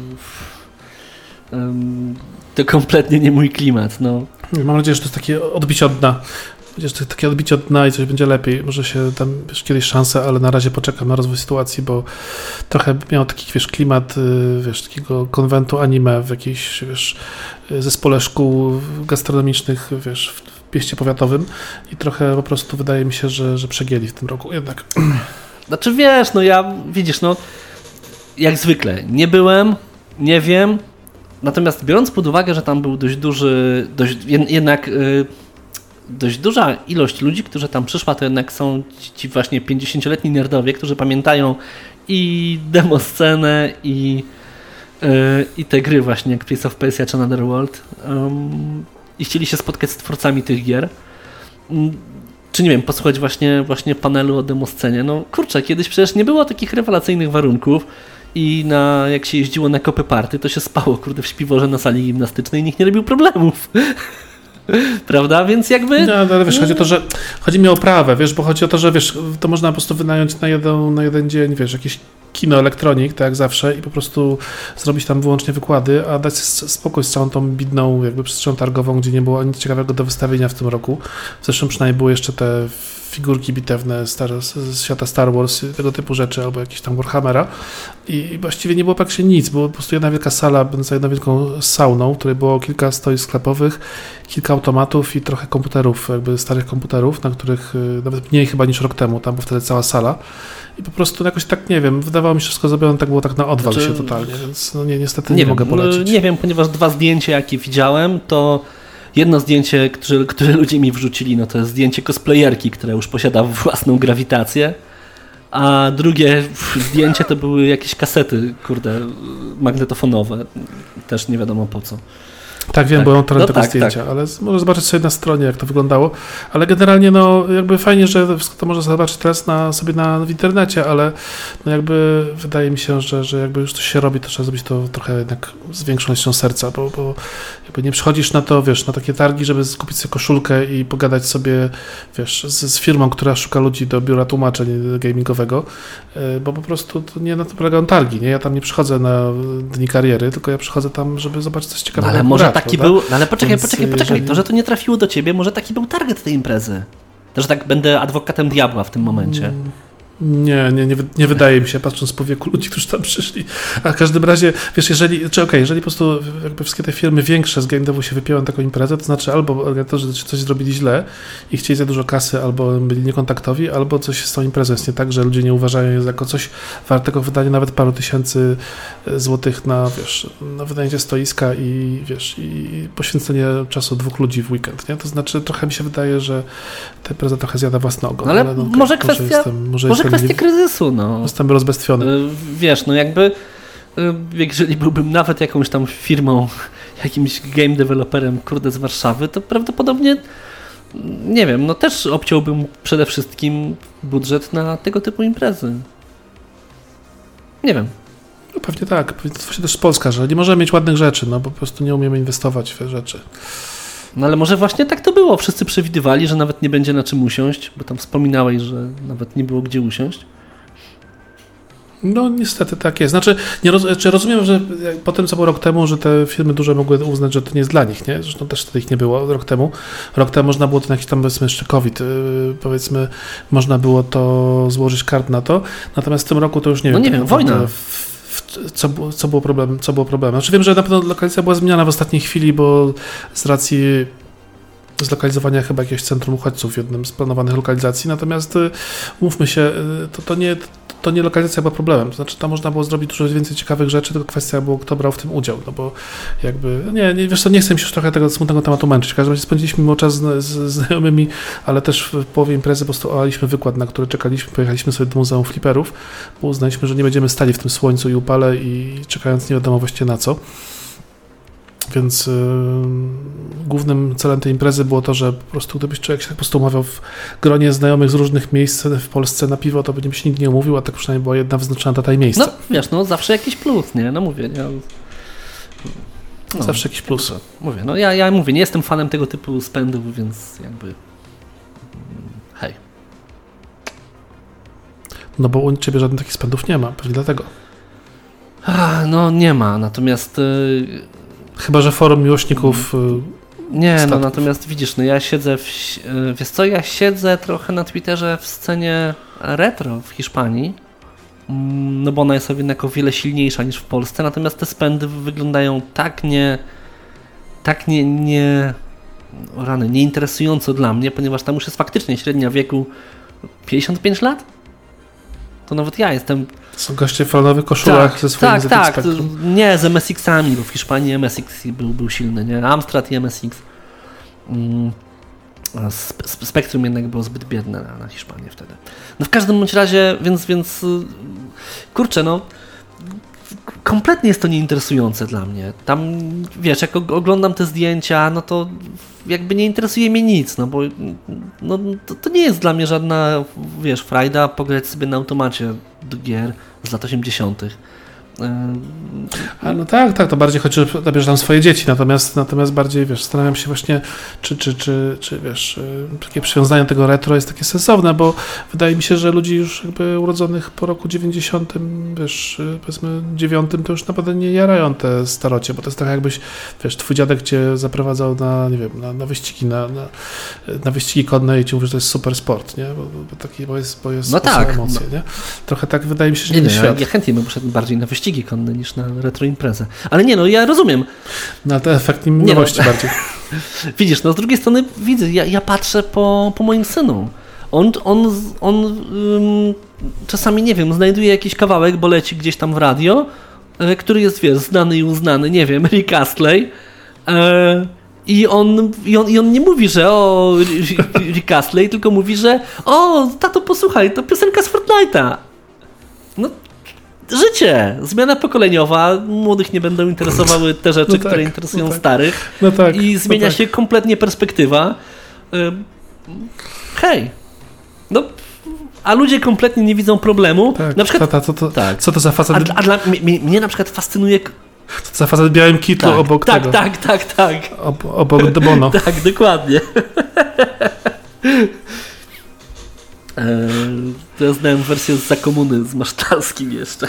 um, to kompletnie nie mój klimat, no. Mam nadzieję, że to jest takie odbicie od dna. Chociaż to takie odbicie od dna i coś będzie lepiej. Może się tam wiesz, kiedyś szansę, ale na razie poczekam na rozwój sytuacji, bo trochę miał taki wiesz, klimat wiesz, takiego konwentu anime w jakiejś wiesz, zespole szkół gastronomicznych wiesz, w pieście powiatowym i trochę po prostu wydaje mi się, że, że przegięli w tym roku jednak. Znaczy wiesz, no ja widzisz, no jak zwykle nie byłem, nie wiem, natomiast biorąc pod uwagę, że tam był dość duży, dość jednak yy, dość duża ilość ludzi, którzy tam przyszła, to jednak są ci właśnie pięćdziesięcioletni nerdowie, którzy pamiętają i demo scenę i, yy, i te gry właśnie jak Prince of Persia czy Another World um, i chcieli się spotkać z twórcami tych gier. Um, czy nie wiem, posłuchać właśnie, właśnie panelu o demo scenie. No kurczę, kiedyś przecież nie było takich rewelacyjnych warunków i na, jak się jeździło na kopy party, to się spało kurde w śpiworze na sali gimnastycznej i nikt nie robił problemów. Prawda? Więc jakby... No, ale wiesz, chodzi o to, że chodzi mi o oprawę, wiesz, bo chodzi o to, że wiesz, to można po prostu wynająć na jeden, na jeden dzień, wiesz, jakieś kino elektronik, tak jak zawsze i po prostu zrobić tam wyłącznie wykłady, a dać spokój z całą tą bidną jakby przestrzenią targową, gdzie nie było nic ciekawego do wystawienia w tym roku. W zeszłym przynajmniej były jeszcze te figurki bitewne star, z świata Star Wars, tego typu rzeczy, albo jakieś tam Warhammera i właściwie nie było praktycznie nic, było po prostu jedna wielka sala będąca jedną wielką sauną, w której było kilka stoisk sklepowych, kilka automatów i trochę komputerów, jakby starych komputerów, na których nawet mniej chyba niż rok temu, tam była wtedy cała sala i po prostu jakoś tak, nie wiem, wydawało mi się wszystko zrobione, tak było tak na odwal znaczy, się totalnie, więc no nie, niestety nie, nie wiem, mogę polecić. Nie wiem, ponieważ dwa zdjęcia, jakie widziałem, to jedno zdjęcie, które, które ludzie mi wrzucili, no to jest zdjęcie cosplayerki, która już posiada własną grawitację, a drugie zdjęcie to były jakieś kasety, kurde, magnetofonowe, też nie wiadomo po co. Tak, wiem, tak. bo mam torrentowe no tak, zdjęcia, tak. ale może zobaczyć sobie na stronie, jak to wyglądało, ale generalnie no jakby fajnie, że wszystko to można zobaczyć teraz na, sobie na, w internecie, ale no jakby wydaje mi się, że, że jakby już coś się robi, to trzeba zrobić to trochę jednak z większą ilością serca, bo, bo jakby nie przychodzisz na to, wiesz, na takie targi, żeby kupić sobie koszulkę i pogadać sobie, wiesz, z, z firmą, która szuka ludzi do biura tłumaczeń gamingowego, bo po prostu to nie na to polegają targi, nie? Ja tam nie przychodzę na dni kariery, tylko ja przychodzę tam, żeby zobaczyć coś ciekawego. Ale może taki był, no ale poczekaj, Więc poczekaj, poczekaj, jeżeli... to, że to nie trafiło do ciebie, może taki był target tej imprezy. To, że tak będę adwokatem diabła w tym momencie. Nie, nie, nie, nie wydaje mi się, patrząc po wieku ludzi, którzy tam przyszli. A w każdym razie, wiesz, jeżeli, czy okej, okay, jeżeli po prostu jakby wszystkie te firmy większe z game devu się wypięły taką imprezę, to znaczy albo organizatorzy coś zrobili źle i chcieli za dużo kasy, albo byli niekontaktowi, albo coś z tą imprezą jest nie tak, że ludzie nie uważają jej jako coś wartego wydania nawet paru tysięcy złotych na, wiesz, na wynajęcie stoiska i, wiesz, i poświęcenie czasu dwóch ludzi w weekend, nie? To znaczy, trochę mi się wydaje, że ta impreza trochę zjada własny ogon. Ale, ale no, okay, może kwestia... Może jestem, może może kwestia kryzysu, no. Jestem rozbestwiony. Wiesz, no jakby jeżeli byłbym nawet jakąś tam firmą, jakimś game developerem, kurde, z Warszawy, to prawdopodobnie, nie wiem, no też obciąłbym przede wszystkim budżet na tego typu imprezy. Nie wiem. No pewnie tak. To właśnie też Polska, że nie możemy mieć ładnych rzeczy, no po prostu nie umiemy inwestować w te rzeczy. No ale może właśnie tak to było. Wszyscy przewidywali, że nawet nie będzie na czym usiąść, bo tam wspominałeś, że nawet nie było gdzie usiąść. No niestety tak jest. Znaczy, nie roz, czy rozumiem, że po tym, co było rok temu, że te firmy duże mogły uznać, że to nie jest dla nich, nie? Zresztą też wtedy ich nie było rok temu. Rok temu można było to na jakiś tam, powiedzmy, jeszcze COVID, yy, powiedzmy, można było to złożyć kart na to. Natomiast w tym roku to już nie no wiem. No nie wiem, wojna. W, w, co, co było problemem? Co było problemem? Znaczy wiem, że na pewno lokalizacja była zmieniana w ostatniej chwili, bo z racji zlokalizowania chyba jakiegoś centrum uchodźców w jednym z planowanych lokalizacji, natomiast umówmy się, to, to, nie, to nie lokalizacja była problemem, to znaczy tam można było zrobić dużo więcej ciekawych rzeczy, tylko kwestia było, kto brał w tym udział, no bo jakby, nie, nie wiesz co, nie chcę mi się już trochę tego smutnego tematu męczyć, w każdym razie spędziliśmy mimo czas z, z znajomymi, ale też w połowie imprezy po prostu ołaliśmy wykład, na który czekaliśmy, pojechaliśmy sobie do Muzeum Flipperów, bo uznaliśmy, że nie będziemy stali w tym słońcu i upale i czekając nie wiadomo właściwie na co. Więc yy, głównym celem tej imprezy było to, że po prostu gdybyś człowiek się tak po prostu umawiał w gronie znajomych z różnych miejsc w Polsce na piwo, to by się nikt nie umówił, a tak przynajmniej była jedna wyznaczona data i miejsce. No wiesz, no zawsze jakiś plus, nie? No mówię, nie? No, zawsze jakiś plus. Mówię, no ja, ja mówię, nie jestem fanem tego typu spędów, więc jakby hej. No bo u Ciebie żadnych takich spędów nie ma, pewnie dlatego. A, no nie ma, natomiast yy... chyba że forum miłośników nie, statków. No natomiast widzisz, no ja siedzę w, wiesz co, ja siedzę trochę na Twitterze w scenie retro w Hiszpanii, no bo ona jest jednak o wiele silniejsza niż w Polsce, natomiast te spędy wyglądają tak nie tak nie, nie o rany, nieinteresująco dla mnie, ponieważ tam już jest faktycznie średnia wieku pięćdziesiąt pięć lat. To nawet ja jestem... Są goście w falowych koszulach tak, ze swoimi Tak, tak, tak. Nie, z M S X-ami, bo w Hiszpanii M S X był, był silny, nie? Amstrad i M S X. Mm. Spektrum jednak było zbyt biedne na, na Hiszpanię wtedy. No w każdym bądź razie, więc, więc kurczę, no kompletnie jest to nieinteresujące dla mnie. Tam, wiesz, jak oglądam te zdjęcia, no to jakby nie interesuje mnie nic, no bo no, to, to nie jest dla mnie żadna, wiesz, frajda pograć sobie na automacie do gier z lat osiemdziesiątych. A no tak, tak, to bardziej chodzi, że zabierze tam swoje dzieci, natomiast, natomiast bardziej, wiesz, zastanawiam się właśnie, czy, czy, czy, czy wiesz, takie przywiązanie do tego retro jest takie sensowne, bo wydaje mi się, że ludzi już jakby urodzonych po roku dziewięćdziesiątym, wiesz, powiedzmy dziewiątym, to już naprawdę nie jarają te starocie, bo to jest tak jakbyś, wiesz, twój dziadek cię zaprowadzał na, nie wiem, na, na wyścigi, na, na, na wyścigi konne i ci mówi, że to jest super sport, nie, bo, bo, taki, bo jest, bo jest no tak, emocje, no. nie? Trochę tak wydaje mi się, że nie, nie, nie świat. Ja, ja chętnie bym poszedł bardziej na wyścigi konne niż na retro imprezę. Ale nie, no ja rozumiem. No to efekt nowości no. bardziej. Widzisz, no z drugiej strony widzę, ja, ja patrzę po, po moim synu. On, on, on um, czasami, nie wiem, znajduje jakiś kawałek, bo leci gdzieś tam w radio, e, który jest, wiesz, znany i uznany, nie wiem, Rick Astley. E, I on, i, on, I on nie mówi, że o Rick Astley, tylko mówi, że o, tato, posłuchaj, to piosenka z Fortnite'a. No życie, zmiana pokoleniowa, młodych nie będą interesowały te rzeczy, no tak, które interesują no tak. starych no tak, i zmienia no tak. się kompletnie perspektywa. Hej, no, a ludzie kompletnie nie widzą problemu. Tak, na przykład, tata, co, to, tak. co to za facet? A, a dla mnie, mnie na przykład fascynuje... Co to za facet w białym kitlu tak, obok tak, tego? Tak, tak, tak, tak. Ob, obok Debono. Tak, dokładnie. To ja znałem wersję z Za komuny z Masztalskim jeszcze.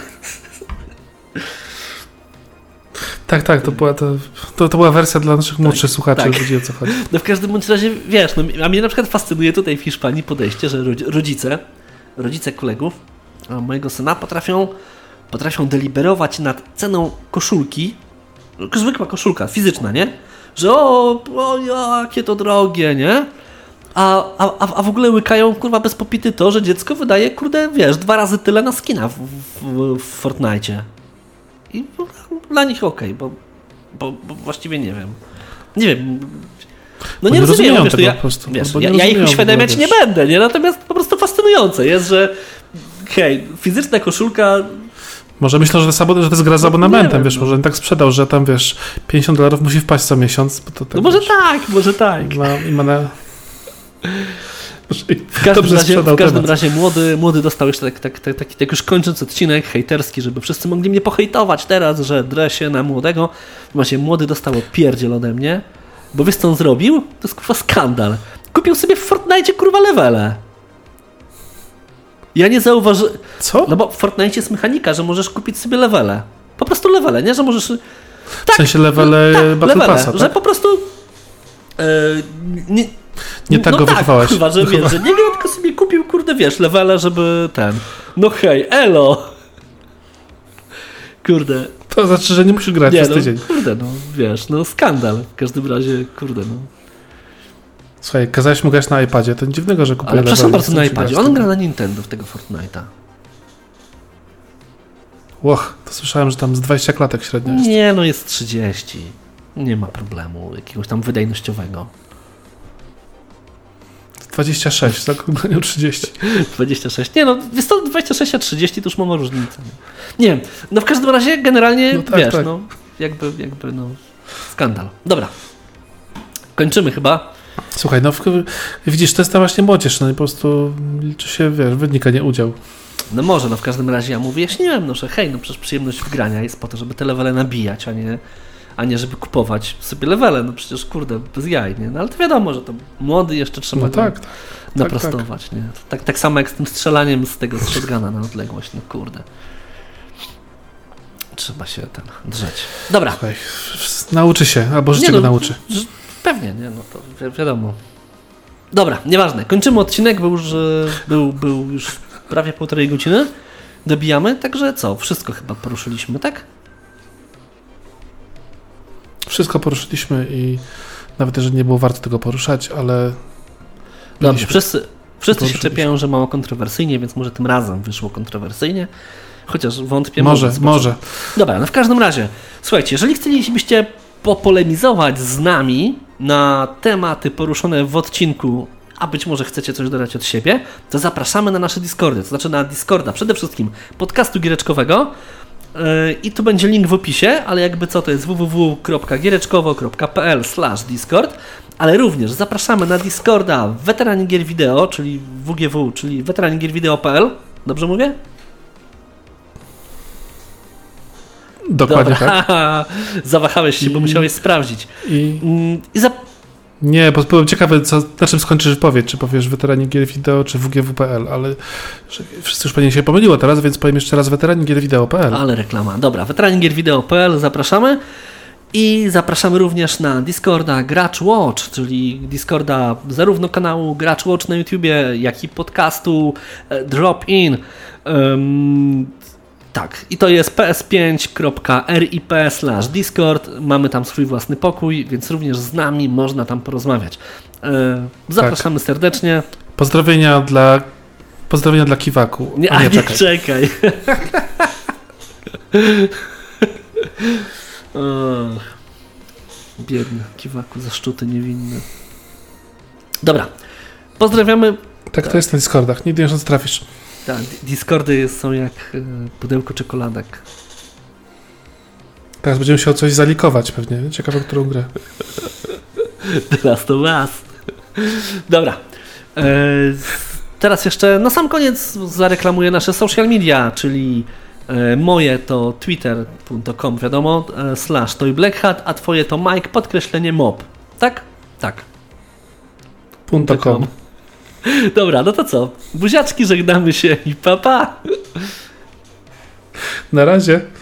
Tak, tak, to była, to, to, to była wersja dla naszych młodszych tak, słuchaczy, tak. Wiedzie, o co chodzi. No w każdym bądź razie, wiesz, no, a mnie na przykład fascynuje tutaj w Hiszpanii podejście, że rodzice rodzice kolegów mojego syna potrafią, potrafią deliberować nad ceną koszulki, zwykła koszulka, fizyczna, nie? Że o, o jakie to drogie, nie? A, a, a w ogóle łykają, kurwa, bez popity to, że dziecko wydaje, kurde, wiesz, dwa razy tyle na skina w, w, w Fortnite'cie. I dla nich okej, okay, bo, bo, bo właściwie nie wiem. Nie wiem. No nie, nie rozumiem, wiesz, ja, prostu, wiesz, ja, ja ich uświadamiać nie będę, nie? Natomiast po prostu fascynujące jest, że hej, fizyczna koszulka... Może myślę, że to jest gra z abonamentem, wiesz, no. Może on tak sprzedał, że tam, wiesz, pięćdziesiąt dolarów musi wpaść co miesiąc. Bo to tak, no może wiesz, tak, może tak. Ma, ma na... W każdym, razie, w każdym razie młody, młody dostał jeszcze tak, tak, tak, taki tak już kończąc odcinek hejterski, żeby wszyscy mogli mnie pohejtować teraz, że drę się na młodego. Właśnie młody dostał pierdziel ode mnie, bo wiesz co on zrobił? To jest kurwa skandal. Kupił sobie w Fortnite kurwa levele. Ja nie zauważyłem... Co? No bo w Fortnite jest mechanika, że możesz kupić sobie levele. Po prostu levele, nie? Że możesz... Tak, w sensie levele tak, Battle levele, Passa, tak? Że po prostu... Yy, nie, Nie tak no go tak, wychowałeś. Kurwa, że, wiesz, że nie grał, tylko sobie kupił, kurde, wiesz, levele, żeby ten... No hej, elo! Kurde. To znaczy, że nie musisz grać nie, przez no, tydzień. Kurde, no wiesz, no skandal. W każdym razie, kurde, no. Słuchaj, kazałeś mu grać na iPadzie, to nic dziwnego, że kupuje Ale levele. Przepraszam bardzo, na iPadzie. On gra na Nintendo w tego Fortnite'a. Łoch, to słyszałem, że tam z dwadzieścia klatek średnio jest. Nie, no jest trzydzieści. Nie ma problemu jakiegoś tam wydajnościowego. dwadzieścia sześć, tak? Nie trzydzieści. dwadzieścia sześć. Nie no, jest to dwadzieścia sześć a trzydzieści to już mała różnica. Nie wiem. No w każdym razie generalnie, no tak, wiesz, tak. no jakby, jakby, no skandal. Dobra. Kończymy chyba. Słuchaj, no widzisz, to jest ta właśnie młodzież, no i po prostu liczy się, wiesz, wynik, a nie udział. No może, no w każdym razie ja mu wyjaśniłem, no że hej, no przecież przyjemność wgrania jest po to, żeby te levele nabijać, a nie, a nie żeby kupować sobie levele, no przecież kurde, bez jaj, nie? No ale to wiadomo, że to młody jeszcze trzeba no go tak, naprostować, tak, tak. nie? Tak, tak samo jak z tym strzelaniem z tego shotguna na odległość, no kurde. Trzeba się ten drzeć. Dobra. Słuchaj, nauczy się, albo życie nie, go no, nauczy. Pewnie, nie, no to wi- wiadomo. Dobra, nieważne. Kończymy odcinek, był już, był, był już prawie półtorej godziny. Dobijamy, także co? Wszystko chyba poruszyliśmy, tak? Wszystko poruszyliśmy i nawet jeżeli nie było warto tego poruszać, ale... Dobrze, wszyscy, wszyscy się czepiają, że mało kontrowersyjnie, więc może tym razem wyszło kontrowersyjnie. Chociaż wątpię. Może, może. Dobra, no w każdym razie, słuchajcie, jeżeli chcielibyście popolemizować z nami na tematy poruszone w odcinku, a być może chcecie coś dodać od siebie, to zapraszamy na nasze Discordy, to znaczy na Discorda przede wszystkim podcastu giereczkowego yy, i tu będzie link w opisie, ale jakby co, to jest w w w kropka giereczkowo kropka p l slash discord, ale również zapraszamy na Discorda Weterani Gier Wideo, czyli w g w, czyli weterani gier wideo kropka p l, dobrze mówię? Dokładnie. Dobra. Tak. Zawahałeś się, I... bo musiałeś sprawdzić. I, I za... Nie, bo byłem ciekawy, co, na czym skończysz wypowiedź, czy powiesz weterani gier wideo, czy w g w kropka p l, ale wszyscy już pewnie się pomyliło teraz, więc powiem jeszcze raz weterani gier wideo kropka p l. Ale reklama. Dobra, weterani gier wideo kropka p l, zapraszamy. I zapraszamy również na Discorda Gracz Watch, czyli Discorda zarówno kanału Gracz Watch na YouTubie, jak i podcastu Drop In. Um, Tak, i to jest p s pięć kropka r i p slash discord. Mamy tam swój własny pokój, więc również z nami można tam porozmawiać. Zapraszamy tak. serdecznie. Pozdrowienia dla pozdrowienia dla Kiwaku. Nie, a nie, czekaj. czekaj. o, biedny Kiwaku, zaszczuty niewinny. Dobra, pozdrawiamy. Tak to jest na Discordach, nigdy nie trafisz. Tak, Discordy są jak pudełko czekoladek. Teraz będziemy musiał coś zalikować pewnie. Ciekawe, którą grę. The Last of Us. Dobra. E, teraz jeszcze na sam koniec zareklamuję nasze social media, czyli e, moje to twitter kropka com, wiadomo, e, slash toyblackhat, a twoje to Mike podkreślenie mob. Tak? Tak. .com. Dobra, no to co? Buziaczki, żegnamy się i pa pa! Na razie.